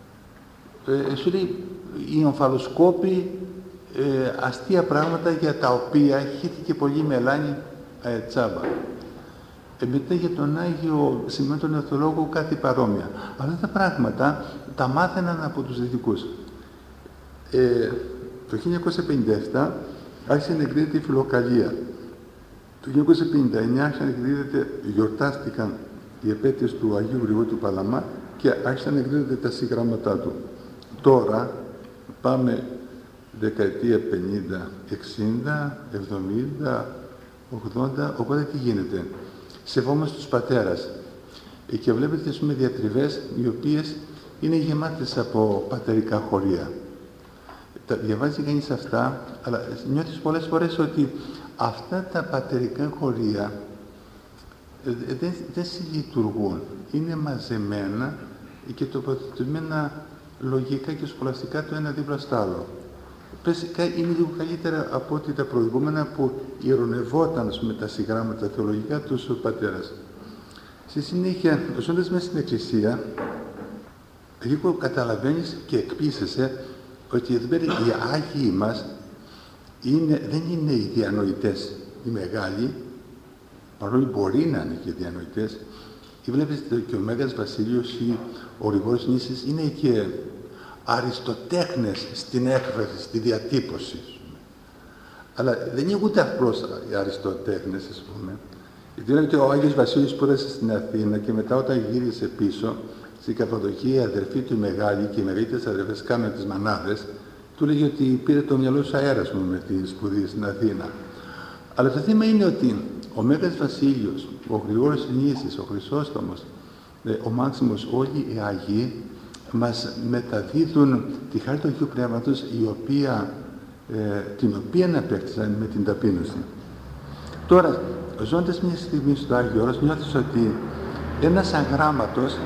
ε, σου λέει, οι ομφαλοσκόποι, ε, αστεία πράγματα για τα οποία χύθηκε πολύ μελάνη ε, τσάμπα. Ε, μετά για τον Άγιο Σημείο τον Εθολόγο κάτι παρόμοια. Αυτά τα πράγματα τα μάθαιναν από τους Δυτικούς. Ε, το χίλια εννιακόσια πενήντα επτά άρχισε να εκδίδεται η Φιλοκαλία. Το χίλια εννιακόσια πενήντα εννιά άρχισε να εκδίδεται, γιορτάστηκαν οι επέτειες του Αγίου Γρηγορίου του Παλαμά και άρχισαν να εκδίδονται τα συγγράμματά του. Τώρα πάμε δεκαετία πενήντα, εξήντα, εβδομήντα, ογδόντα, οπότε τι γίνεται. Σεβόμαστε τους πατέρας. Ε, και βλέπετε, ας πούμε, διατριβές οι οποίες είναι γεμάτες από πατερικά χωρία. Τα διαβάζει κανείς αυτά, αλλά νιώθεις πολλές φορές ότι αυτά τα πατερικά χωρία ε, δεν, δεν συλλειτουργούν. Είναι μαζεμένα και τοποθετημένα λογικά και σχολαστικά το ένα δίπλα στο άλλο. Πέσικα είναι λίγο καλύτερα από ότι τα προηγούμενα που ειρωνευόταν με τα συγγράμματα θεολογικά τους ο πατέρας. Στη συνέχεια, ζώντας μέσα στην Εκκλησία, λίγο καταλαβαίνεις και εκπείσεσαι ότι εδώ πέρα οι Άγιοι μας είναι, δεν είναι οι διανοητές, οι μεγάλοι, παρόλο μπορεί να είναι και οι διανοητές. Και βλέπετε και ο Μέγας Βασίλειος ή ο Γρηγόρης Νήσης είναι και αριστοτέχνες στην έκφραση, στη διατύπωση. Αλλά δεν είναι ούτε απλώς οι αριστοτέχνες, ας πούμε. Γιατί λέτε ο Άγιος Βασίλειος σπούδασε στην Αθήνα και μετά όταν γύρισε πίσω, στην Καπαδοκία η αδερφή του μεγάλη και οι μεγαλύτερες αδερφές κάνουν τις μανάδες, του λέγει ότι πήρε το μυαλό σου αέρας μου με τη σπουδή στην Αθήνα. Αλλά το θέμα είναι ότι ο Μέγας Βασίλειος, ο Γρηγόρης Νήσης, ο Χρυσόστομος, ο Μάξιμος, όλοι οι Άγιοι μας μεταδίδουν τη χάρη του Αγίου Πνεύματος, η οποία, ε, την οποία απέκτησαν με την ταπείνωση. Τώρα, ζώντας μια στιγμή στο Άγιο Όρος, νιώθεις ότι ένας αγράμματος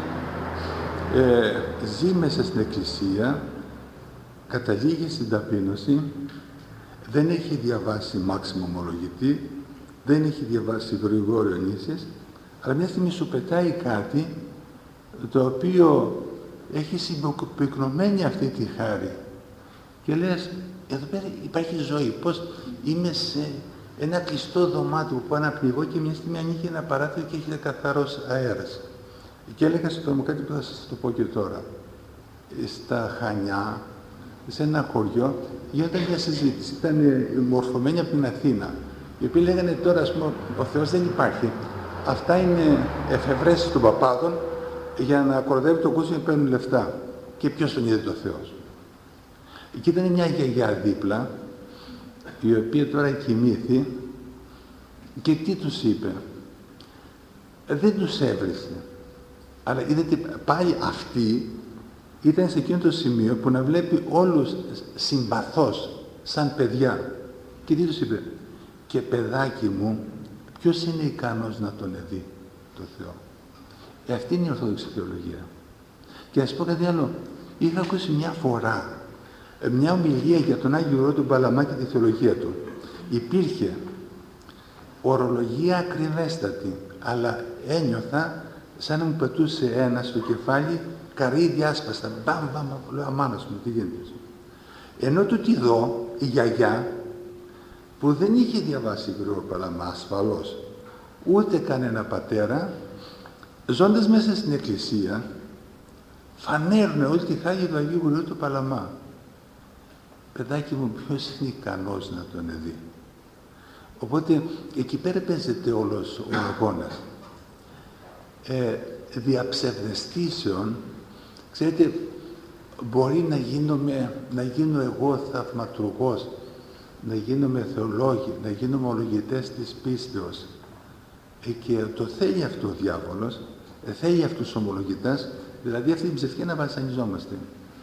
ε, ζει μέσα στην Εκκλησία, καταλήγει στην ταπείνωση, δεν έχει διαβάσει Μάξιμο Ομολογητή, δεν έχει διαβάσει Γρηγόριο Νήσης, αλλά μια στιγμή σου πετάει κάτι το οποίο έχει συμπυκνωμένη αυτή τη χάρη και λες, εδώ πέρα υπάρχει ζωή, πώς είμαι σε ένα κλειστό δωμάτιο που πάω να πνιγώ και μια στιγμή ανοίγει ένα παράθυρο και έχει καθαρός αέρας. Και έλεγα στο μου κάτι που θα σας το πω και τώρα. Στα Χανιά, σε ένα χωριό, γινόταν μια συζήτηση. Ήταν μορφωμένη από την Αθήνα. Οι οποίοι λέγανε τώρα, ας πούμε, ο Θεός δεν υπάρχει. Αυτά είναι εφευρέσεις των παπάδων για να κορδεύει τον κόσμο και παίρνουν λεφτά. Και ποιος τον είδε το Θεός. Εκεί ήταν μια γιαγιά δίπλα, η οποία τώρα κοιμήθη και τι τους είπε. Δεν τους έβρισε. Αλλά είδατε πάλι αυτή ήταν σε εκείνο το σημείο που να βλέπει όλους συμπαθώς, σαν παιδιά. Και τι τους είπε. Και παιδάκι μου, ποιος είναι ικανός να τον δει το Θεό. Ε, αυτή είναι η Ορθόδοξη θεολογία. Και να σας πω κάτι άλλο. Είχα ακούσει μια φορά μια ομιλία για τον Άγιο Ορό του Παλαμά και τη θεολογία του. Υπήρχε ορολογία ακριβέστατη, αλλά ένιωθα σαν να μου πετούσε ένα στο κεφάλι καρύδια άσπαστα. Μπαμ, μπαμ, λέω αμάνας μου, τι γίνεται. Ενώ του τι δω, η γιαγιά, που δεν είχε διαβάσει Γρηγόριο Παλαμά, ασφαλώς, ούτε κανένα πατέρα, ζώντας μέσα στην Εκκλησία, φανέρουν όλη τη χάρη του Αγίου Γρηγορίου του Παλαμά. Παιδάκι μου, ποιος είναι ικανός να τον δει. Οπότε, εκεί πέρα παίζεται όλος ο αγώνας. Ε, διαψευδεστήσεων, ξέρετε, μπορεί να γίνομαι, να γίνω εγώ θαυματουργός, να γίνομαι θεολόγοι, να γίνομαι ολογητές της πίστεως. Ε, και το θέλει αυτό ο διάβολος, ε, θέλει αυτούς τους ομολογητές, δηλαδή αυτή την ψευτική να βασανιζόμαστε.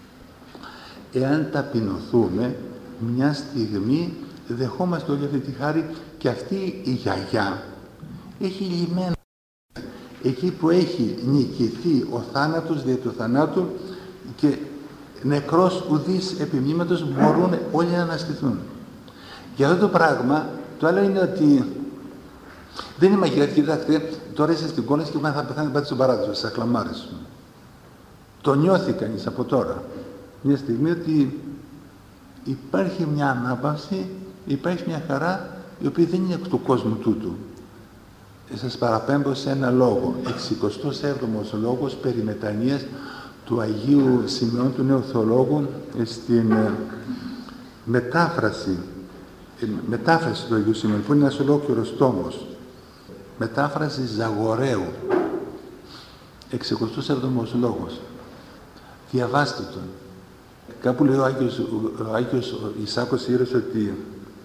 Εάν ταπεινωθούμε, μια στιγμή δεχόμαστε όλη αυτή τη χάρη και αυτή η γιαγιά έχει λυμμένα. Εκεί που έχει νικηθεί ο θάνατος δια του θανάτου και νεκρός ουδής επιμνήματος μπορούν όλοι να αναστηθούν. Και αυτό το πράγμα, το άλλο είναι ότι δεν είναι μαγειρά. Κοιτάξτε, τώρα είσαι στην κόνα και θα πεθάνει πάτε στον παράδεισο, στις ακλαμάρες σου. Το νιώθει κανείς από τώρα. Μια στιγμή ότι υπάρχει μια ανάπαυση, υπάρχει μια χαρά η οποία δεν είναι εκ του κόσμου τούτου. Σας παραπέμπω σε ένα λόγο, εξηκοστός έβδομος λόγος περί μετανοίας του Αγίου Σημεών του Νέου Θεολόγου στην ε, μετάφραση, ε, μετάφραση του Αγίου Σημεών, που είναι ένας ολόκληρος τόμος, μετάφραση Ζαγοραίου, εξηκοστός έβδομος λόγος. Διαβάστε τον. Κάπου λέει ο Άγιος, ο Άγιος Ισάκος Ήρος ότι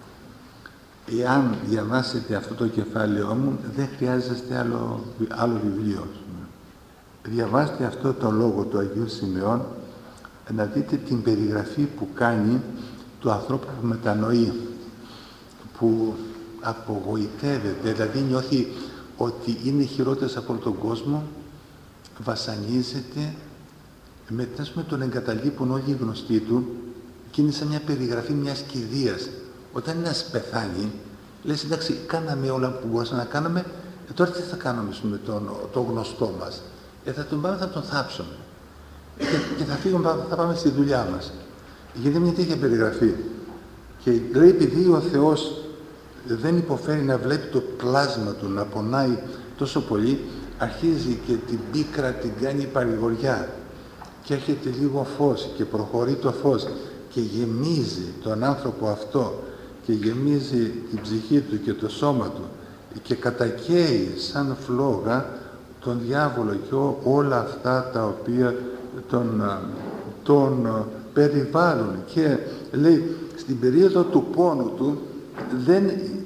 εάν διαβάσετε αυτό το κεφάλαιό μου, δεν χρειάζεστε άλλο, άλλο βιβλίο. Διαβάστε αυτό το λόγο του Αγίου Σημεών, να δείτε την περιγραφή που κάνει του ανθρώπου που μετανοεί, που απογοητεύεται, δηλαδή νιώθει ότι είναι χειρότερος από όλο τον κόσμο, βασανίζεται, μετά με τον εγκαταλείπουν όλοι οι γνωστοί του και είναι σαν μια περιγραφή μιας κηδείας. Όταν ένας πεθάνει, λες εντάξει, κάναμε όλα που μπορούσαμε να κάνουμε, Ε, τώρα τι θα κάνουμε με τον το γνωστό μας. Ε, θα τον πάμε, θα τον θάψουμε. Και, και θα φύγουμε, θα πάμε στη δουλειά μας. Γίνεται μια τέτοια περιγραφή. Και λέει, επειδή ο Θεός δεν υποφέρει να βλέπει το πλάσμα του να πονάει τόσο πολύ, αρχίζει και την πίκρα την κάνει παρηγοριά. Και έρχεται λίγο φως και προχωρεί το φως και γεμίζει τον άνθρωπο αυτό και γεμίζει την ψυχή του και το σώμα του και κατακαίει σαν φλόγα τον διάβολο και ό, όλα αυτά τα οποία τον, τον περιβάλλουν. Και λέει, στην περίοδο του πόνου του δεν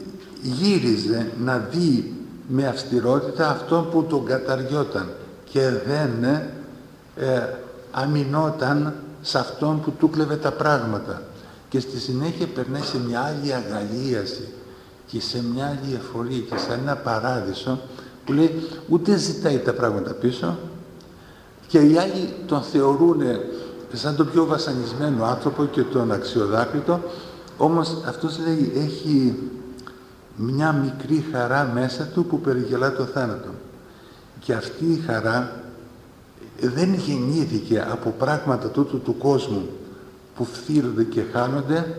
γύριζε να δει με αυστηρότητα αυτόν που τον καταριόταν και δεν ε, αμυνόταν σε αυτόν που του κλέβε τα πράγματα. Και στη συνέχεια περνάει σε μια άλλη αγαλίαση και σε μια άλλη εφορία και σε ένα παράδεισο που λέει ούτε ζητάει τα πράγματα πίσω και οι άλλοι τον θεωρούν σαν τον πιο βασανισμένο άνθρωπο και τον αξιοδάκριτο, όμως αυτός λέει έχει μια μικρή χαρά μέσα του που περιγελά το θάνατο. Και αυτή η χαρά δεν γεννήθηκε από πράγματα τούτου του κόσμου που φθύρονται και χάνονται,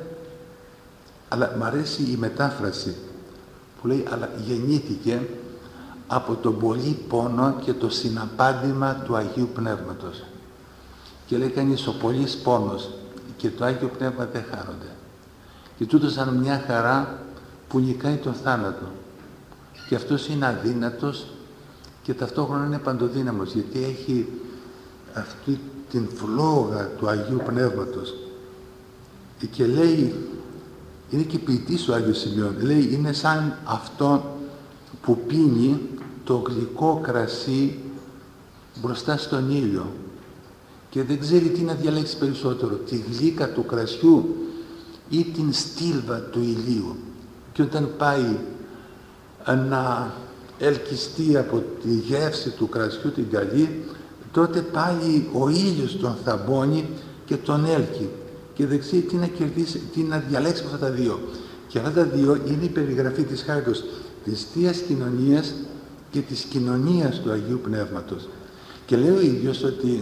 αλλά μ' αρέσει η μετάφραση που λέει αλλά γεννήθηκε από τον πολύ πόνο και το συναπάντημα του Αγίου Πνεύματος. Και λέει κανείς ο πολύς πόνος και το Άγιο Πνεύμα δεν χάνονται. Και τούτο σαν μια χαρά που νικάει τον θάνατο. Και αυτός είναι αδύνατος και ταυτόχρονα είναι παντοδύναμος, γιατί έχει αυτή την φλόγα του Αγίου Πνεύματος. Και λέει, είναι και ποιητής ο Άγιος Σημειών, λέει είναι σαν αυτό που πίνει το γλυκό κρασί μπροστά στον ήλιο και δεν ξέρει τι να διαλέξει περισσότερο, τη γλύκα του κρασιού ή την στίλβα του ηλίου. Και όταν πάει να ελκυστεί από τη γεύση του κρασιού την καλή, τότε πάλι ο ήλιος τον θαμπώνει και τον έλκει και δεν ξέρει τι να κερδίσει, τι να διαλέξει από αυτά τα δύο. Και αυτά τα δύο είναι η περιγραφή της χάριτος της Θείας Κοινωνίας και της κοινωνίας του Αγίου Πνεύματος. Και λέει ο ίδιος ότι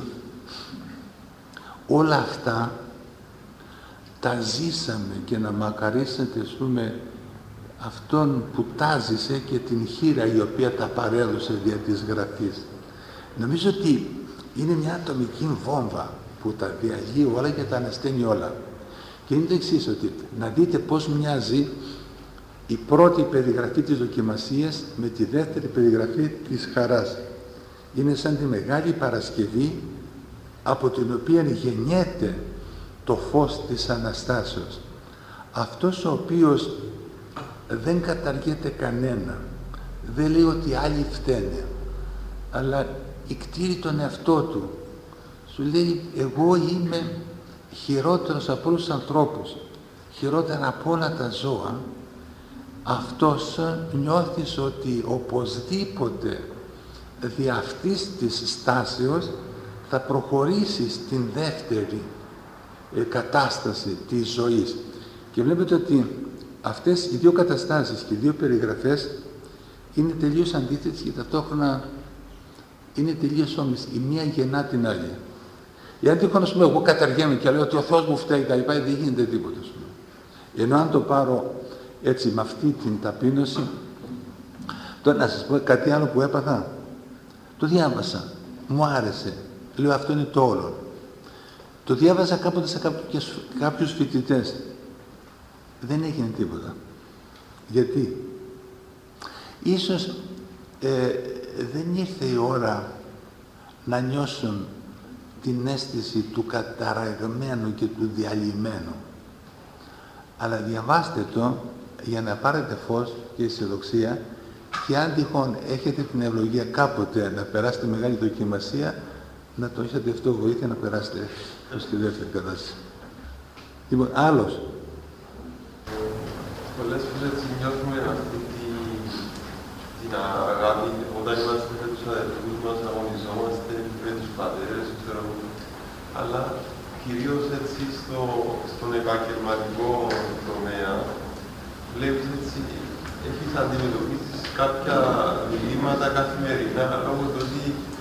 όλα αυτά τα ζήσαμε και να μακαρίσετε, ας πούμε, αυτόν που τα ζήσε και την χείρα η οποία τα παρέδωσε δια της Γραφής. Νομίζω ότι είναι μια ατομική βόμβα που τα διαλύει όλα και τα ανασταίνει όλα. Και είναι το εξής, ότι να δείτε πώς μοιάζει η πρώτη περιγραφή της δοκιμασίας με τη δεύτερη περιγραφή της χαράς. Είναι σαν τη Μεγάλη Παρασκευή από την οποία γεννιέται το φως της Αναστάσεως. Αυτός ο οποίος δεν καταργείται κανένα, δεν λέει ότι άλλοι φταίνε, αλλά εκτείρει τον εαυτό του. Σου λέει, εγώ είμαι χειρότερος από όλους τους ανθρώπους, χειρότερα από όλα τα ζώα. Αυτός νιώθεις ότι οπωσδήποτε δι' αυτής της στάσεως θα προχωρήσει στην δεύτερη ε, κατάσταση της ζωής. Και βλέπετε ότι αυτές οι δύο καταστάσεις και οι δύο περιγραφές είναι τελείως αντίθετες και ταυτόχρονα είναι τελείως όμοιες. Η μία γεννά την άλλη. Εάν τυχόν, ας πούμε, εγώ καταργέμαι και λέω ότι ο Θεός μου φταίει τα λοιπά, δεν γίνεται τίποτα. Ενώ αν το πάρω έτσι με αυτή την ταπείνωση, τώρα να σας πω κάτι άλλο που έπαθα. Το διάβασα, μου άρεσε. Λέω αυτό είναι το όλο. Το διάβαζα κάποτε σε κάποιους, κάποιους φοιτητές. Δεν έγινε τίποτα. Γιατί? Ίσως ε, δεν ήρθε η ώρα να νιώσουν την αίσθηση του καταραγμένου και του διαλυμένου. Αλλά διαβάστε το για να πάρετε φως και αισιοδοξία και αν τυχόν έχετε την ευλογία κάποτε να περάσετε μεγάλη δοκιμασία, να το έχετε αυτό βοήθεια να περάσετε στη δεύτερη κατάσταση. Λοιπόν, άλλος. Πολλές φορές έτσι νιώθουμε αυτή τη, την αγάπη όταν είμαστε με τους αδελφούς μας, αγωνιζόμαστε με τους πατέρες, ξέρω, αλλά κυρίως έτσι στο, στον επαγγελματικό τομέα βλέπεις έτσι, έχεις αντιμετωπίσεις κάποια διλήμματα καθημερινά λόγω του ότι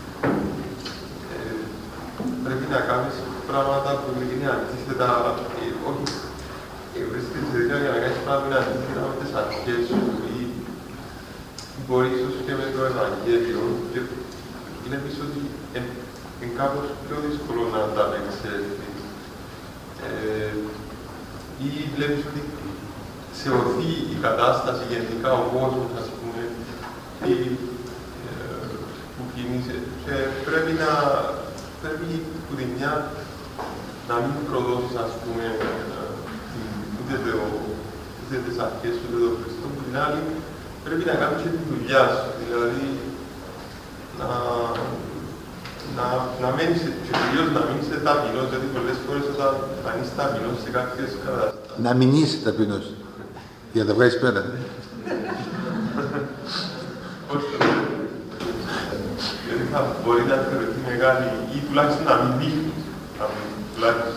ε, πρέπει να κάνεις πράγματα που είναι αντίθετα, ε, όχι, ε, βρίσκεσαι σε για να κάνεις πράγματα που είναι αντίθετα με τις αρχές σου ή μπορεί ίσως και με το Ευαγγέλιο και βλέπεις ότι είναι κάπως πιο δύσκολο να τα απεξέλθεις. Ε, ή βλέπεις ότι σε οθεί η κατάσταση γενικά, ο κόσμος, ας πούμε, ή, ε, που κινείσαι. Και πρέπει να, πρέπει που τη μια να μην προδώσεις, ας πούμε, ούτε, το, ούτε τις αρχές, ούτε το Χριστό, που την άλλη πρέπει να κάνεις και τη δουλειά σου, δηλαδή να, να, να μένεις, και κυρίως να μείνεις ταπεινός, γιατί πολλές φορές όταν είσαι ταπεινός σε κάποιες καταστάσεις. Να μην είσαι ταπεινός. Για να τα βγάζεις πέρα. Γιατί θα μπορεί να θεωρηθεί μεγάλη ή τουλάχιστον να μην δείχνει. Τουλάχιστον.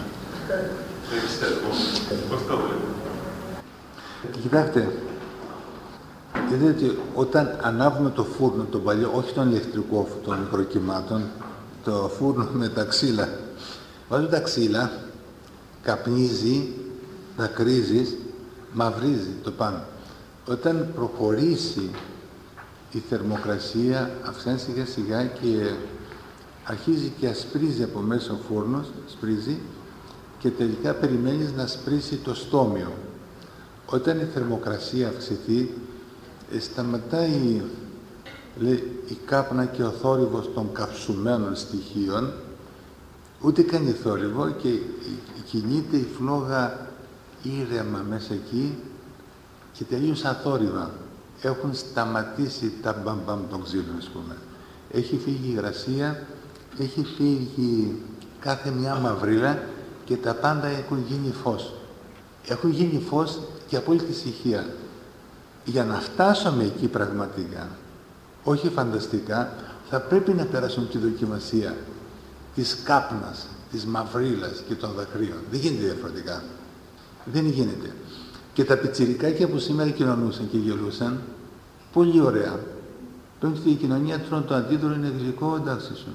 Δεν ξέρω πώς το βλέπω. Κοιτάξτε, είδατε ότι όταν ανάβουμε το φούρνο, το παλιό, όχι τον ηλεκτρικό των μικροκυμάτων, το φούρνο με τα ξύλα, βάζω τα ξύλα, καπνίζει, δακρύζεις, μαυρίζει το πάνω. Όταν προχωρήσει η θερμοκρασία, αυξάνει σιγά σιγά και αρχίζει και ασπρίζει από μέσα ο φούρνος, σπρίζει και τελικά περιμένεις να σπρίσει το στόμιο. Όταν η θερμοκρασία αυξηθεί, σταματάει, λέει, η κάπνα και ο θόρυβος των καυσουμένων στοιχείων, ούτε κάνει θόρυβο και κινείται η φλόγα ήρεμα μέσα εκεί και τελείως αθόρυβα. Έχουν σταματήσει τα μπαμπαμ των ξύλων, ας πούμε. Έχει φύγει η υγρασία, έχει φύγει κάθε μια μαυρίλα και τα πάντα έχουν γίνει φως. Έχουν γίνει φως και απόλυτη ησυχία. Για να φτάσουμε εκεί πραγματικά, όχι φανταστικά, θα πρέπει να περάσουμε τη δοκιμασία της κάπνας, της μαυρίλας και των δακρύων. Δεν γίνεται διαφορετικά. Δεν γίνεται. Και τα πιτσιρικάκια που σήμερα κοινωνούσαν και γελούσαν, πολύ ωραία. Πρέπει ότι η κοινωνία τρώνε το αντίδωρο, είναι γλυκό, εντάξει σου.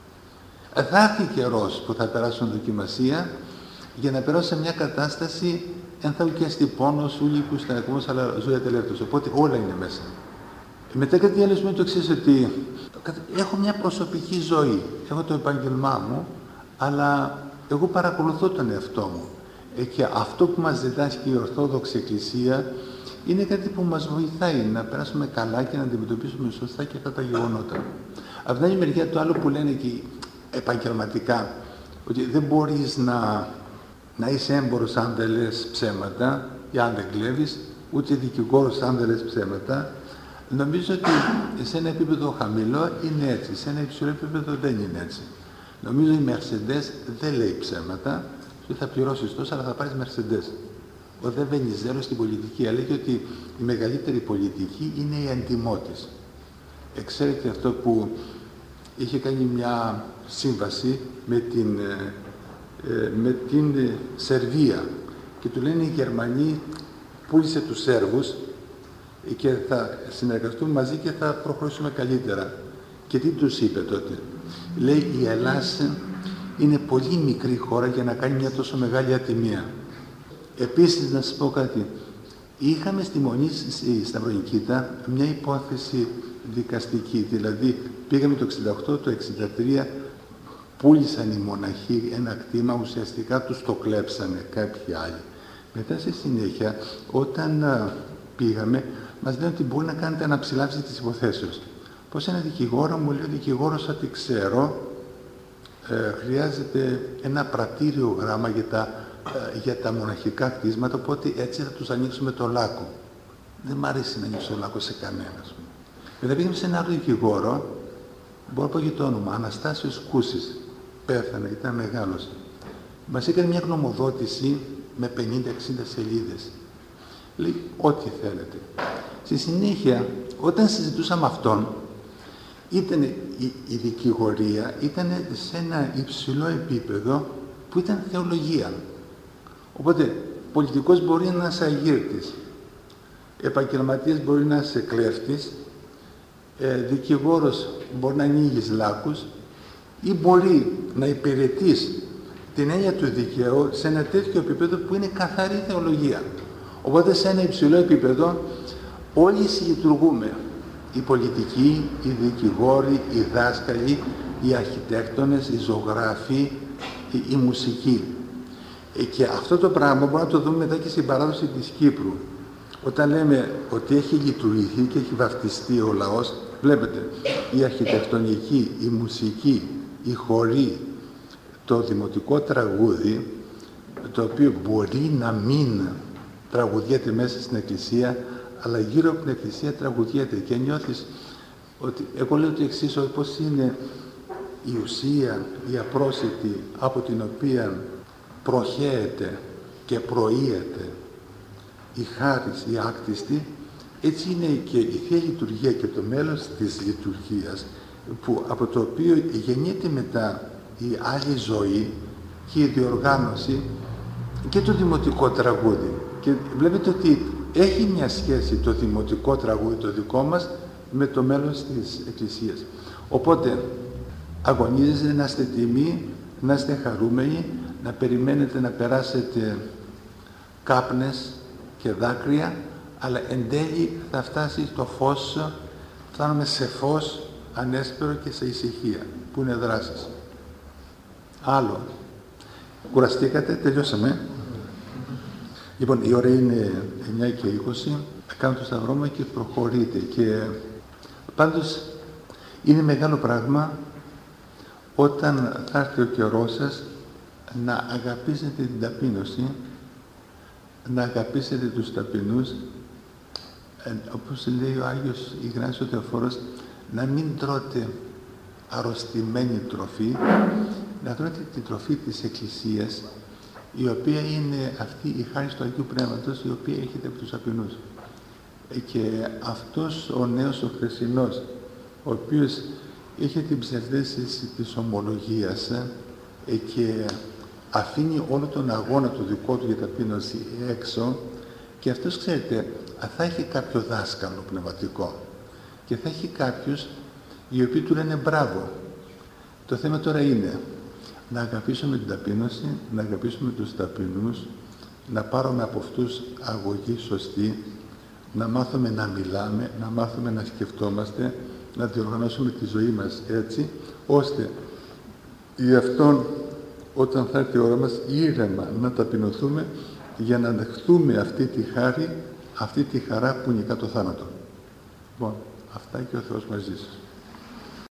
Θα έρθει καιρός που θα περάσουν δοκιμασία για να περάσουν σε μια κατάσταση εν θα ουκιαστεί πόνος, ούλικους, στενακμούς, αλλά ζωή ατελεύτως. Οπότε όλα είναι μέσα. Μετά κάτι άλλο σημαίνει το εξής, ότι έχω μια προσωπική ζωή. Έχω το επάγγελμά μου, αλλά εγώ παρακολουθώ τον εαυτό μου. Ε, και αυτό που μας διδάσκει η Ορθόδοξη Εκκλησία είναι κάτι που μας βοηθάει να περάσουμε καλά και να αντιμετωπίσουμε σωστά και αυτά τα γεγονότα. Από την άλλη μεριά, το άλλο που λένε και επαγγελματικά, ότι δεν μπορείς να, να είσαι έμπορος αν δεν λες ψέματα ή αν δεν κλέβεις, ούτε δικηγόρος αν δεν λες ψέματα. Νομίζω ότι σε ένα επίπεδο χαμηλό είναι έτσι, σε ένα υψηλό επίπεδο δεν είναι έτσι. Νομίζω η Mercedes δεν λέει ψέματα, ότι θα πληρώσεις τόσο, αλλά θα πάρεις Mercedes. Ο Δε Βενιζέλος στην πολιτική έλεγε ότι η μεγαλύτερη πολιτική είναι η αντιμότης. Εξαίρεται αυτό που είχε κάνει μια σύμβαση με την, ε, με την Σερβία και του λένε οι Γερμανοί πούλησε τους Σέρβους και θα συνεργαστούμε μαζί και θα προχωρήσουμε καλύτερα. Και τι τους είπε τότε? Λέει, η Ελλάδα είναι πολύ μικρή χώρα για να κάνει μια τόσο μεγάλη ατιμία. Επίσης, να σας πω κάτι. Είχαμε στη Μονή, στη Σταυρονικήτα, μια υπόθεση δικαστική. Δηλαδή, πήγαμε το εξήντα οκτώ, το εξήντα τρία, πούλησαν οι μοναχοί ένα κτήμα, ουσιαστικά τους το κλέψανε κάποιοι άλλοι. Μετά, στη συνέχεια, όταν α, πήγαμε, μας λένε ότι μπορεί να κάνετε αναψηλάψη της υποθέσεως. Πώς ένα δικηγόρο μου λέει, ο δικηγόρος ότι ξέρω, ε, χρειάζεται ένα πρατήριο γράμμα για τα, ε, για τα μοναχικά κτίσματα, οπότε έτσι θα τους ανοίξουμε το λάκκο. Δεν μ' αρέσει να ανοίξω το λάκκο σε κανένα. Μετά πήγαμε σε ένα άλλο δικηγόρο, μπορώ να πω και το όνομα, Αναστάσιος Κούσης. Πέθανε, ήταν μεγάλος. Μας έκανε μια γνωμοδότηση με πενήντα εξήντα σελίδες. Λέει, ό,τι θέλετε. Στη συνέχεια, όταν συζητούσαμε αυτόν, ήταν η, η δικηγορία ήταν σε ένα υψηλό επίπεδο που ήταν θεολογία. Οπότε, πολιτικός μπορεί να είναι ένας αγύρτης. Επαγγελματίας μπορεί να είσαι κλέφτης, ε, δικηγόρος μπορεί να ανοίγεις λάκκους ή μπορεί να υπηρετείς την έννοια του δικαίου σε ένα τέτοιο επίπεδο που είναι καθαρή θεολογία. Οπότε σε ένα υψηλό επίπεδο όλοι συλλειτουργούμε. Οι πολιτικοί, οι δικηγόροι, οι δάσκαλοι, οι αρχιτέκτονες, οι ζωγράφοι, οι, οι μουσικοί. Ε, και αυτό το πράγμα μπορούμε να το δούμε μετά και στην παράδοση της Κύπρου. Όταν λέμε ότι έχει λειτουργηθεί και έχει βαφτιστεί ο λαός, βλέπετε, η αρχιτεκτονική, η μουσική, η χορή, το δημοτικό τραγούδι, το οποίο μπορεί να μην τραγουδιέται μέσα στην εκκλησία, αλλά γύρω από την εκκλησία τραγουδιέται και νιώθεις ότι, εγώ λέω το εξής, πώς είναι η ουσία, η απρόσιτη, από την οποία προχέεται και προείεται η χάρις, η άκτιστη, έτσι είναι και η Θεία Λειτουργία και το μέλος της λειτουργίας, που, από το οποίο γεννιέται μετά η άλλη ζωή και η διοργάνωση και το δημοτικό τραγούδι. Και βλέπετε ότι έχει μια σχέση το δημοτικό τραγούδι το δικό μας με το μέλος της Εκκλησίας. Οπότε αγωνίζεστε να είστε τιμοί, να είστε χαρούμενοι, να περιμένετε να περάσετε κάπνες και δάκρυα, αλλά εν τέλει θα φτάσει το φως, φτάνουμε σε φως ανέσπερο και σε ησυχία, που είναι δράσεις. Άλλο. Κουραστήκατε, τελειώσαμε. Λοιπόν, η ώρα είναι εννιά και είκοσι, θα κάνω το σταυρό μου και προχωρείτε. Και πάντως είναι μεγάλο πράγμα όταν θα έρθει ο καιρός σας να αγαπήσετε την ταπείνωση, να αγαπήσετε τους ταπεινούς, ε, όπως λέει ο Άγιος Ιγνάσιος ο Θεοφόρος, να μην τρώτε αρρωστημένη τροφή, να τρώτε την τροφή της Εκκλησίας, η οποία είναι αυτή η χάρη του Αγίου Πνεύματος, η οποία έρχεται από τους ταπεινούς. Ε, και αυτός ο νέος ο Χρυσινός, ο οποίος είχε την ψευδαίσθηση της ομολογίας ε, και αφήνει όλο τον αγώνα του δικό του για ταπείνωση έξω, και αυτός, ξέρετε, θα έχει κάποιο δάσκαλο πνευματικό και θα έχει κάποιους οι οποίοι του λένε μπράβο. Το θέμα τώρα είναι να αγαπήσουμε την ταπείνωση, να αγαπήσουμε τους ταπεινούς, να πάρουμε από αυτούς αγωγή σωστή, να μάθουμε να μιλάμε, να μάθουμε να σκεφτόμαστε, να διοργανώσουμε τη ζωή μας έτσι, ώστε γι' αυτόν όταν θα έρθει η ώρα μας ήρεμα να ταπεινωθούμε για να δεχθούμε αυτή τη χάρη, αυτή τη χαρά που νικά το θάνατο. Λοιπόν, αυτά και ο Θεός μαζί σας.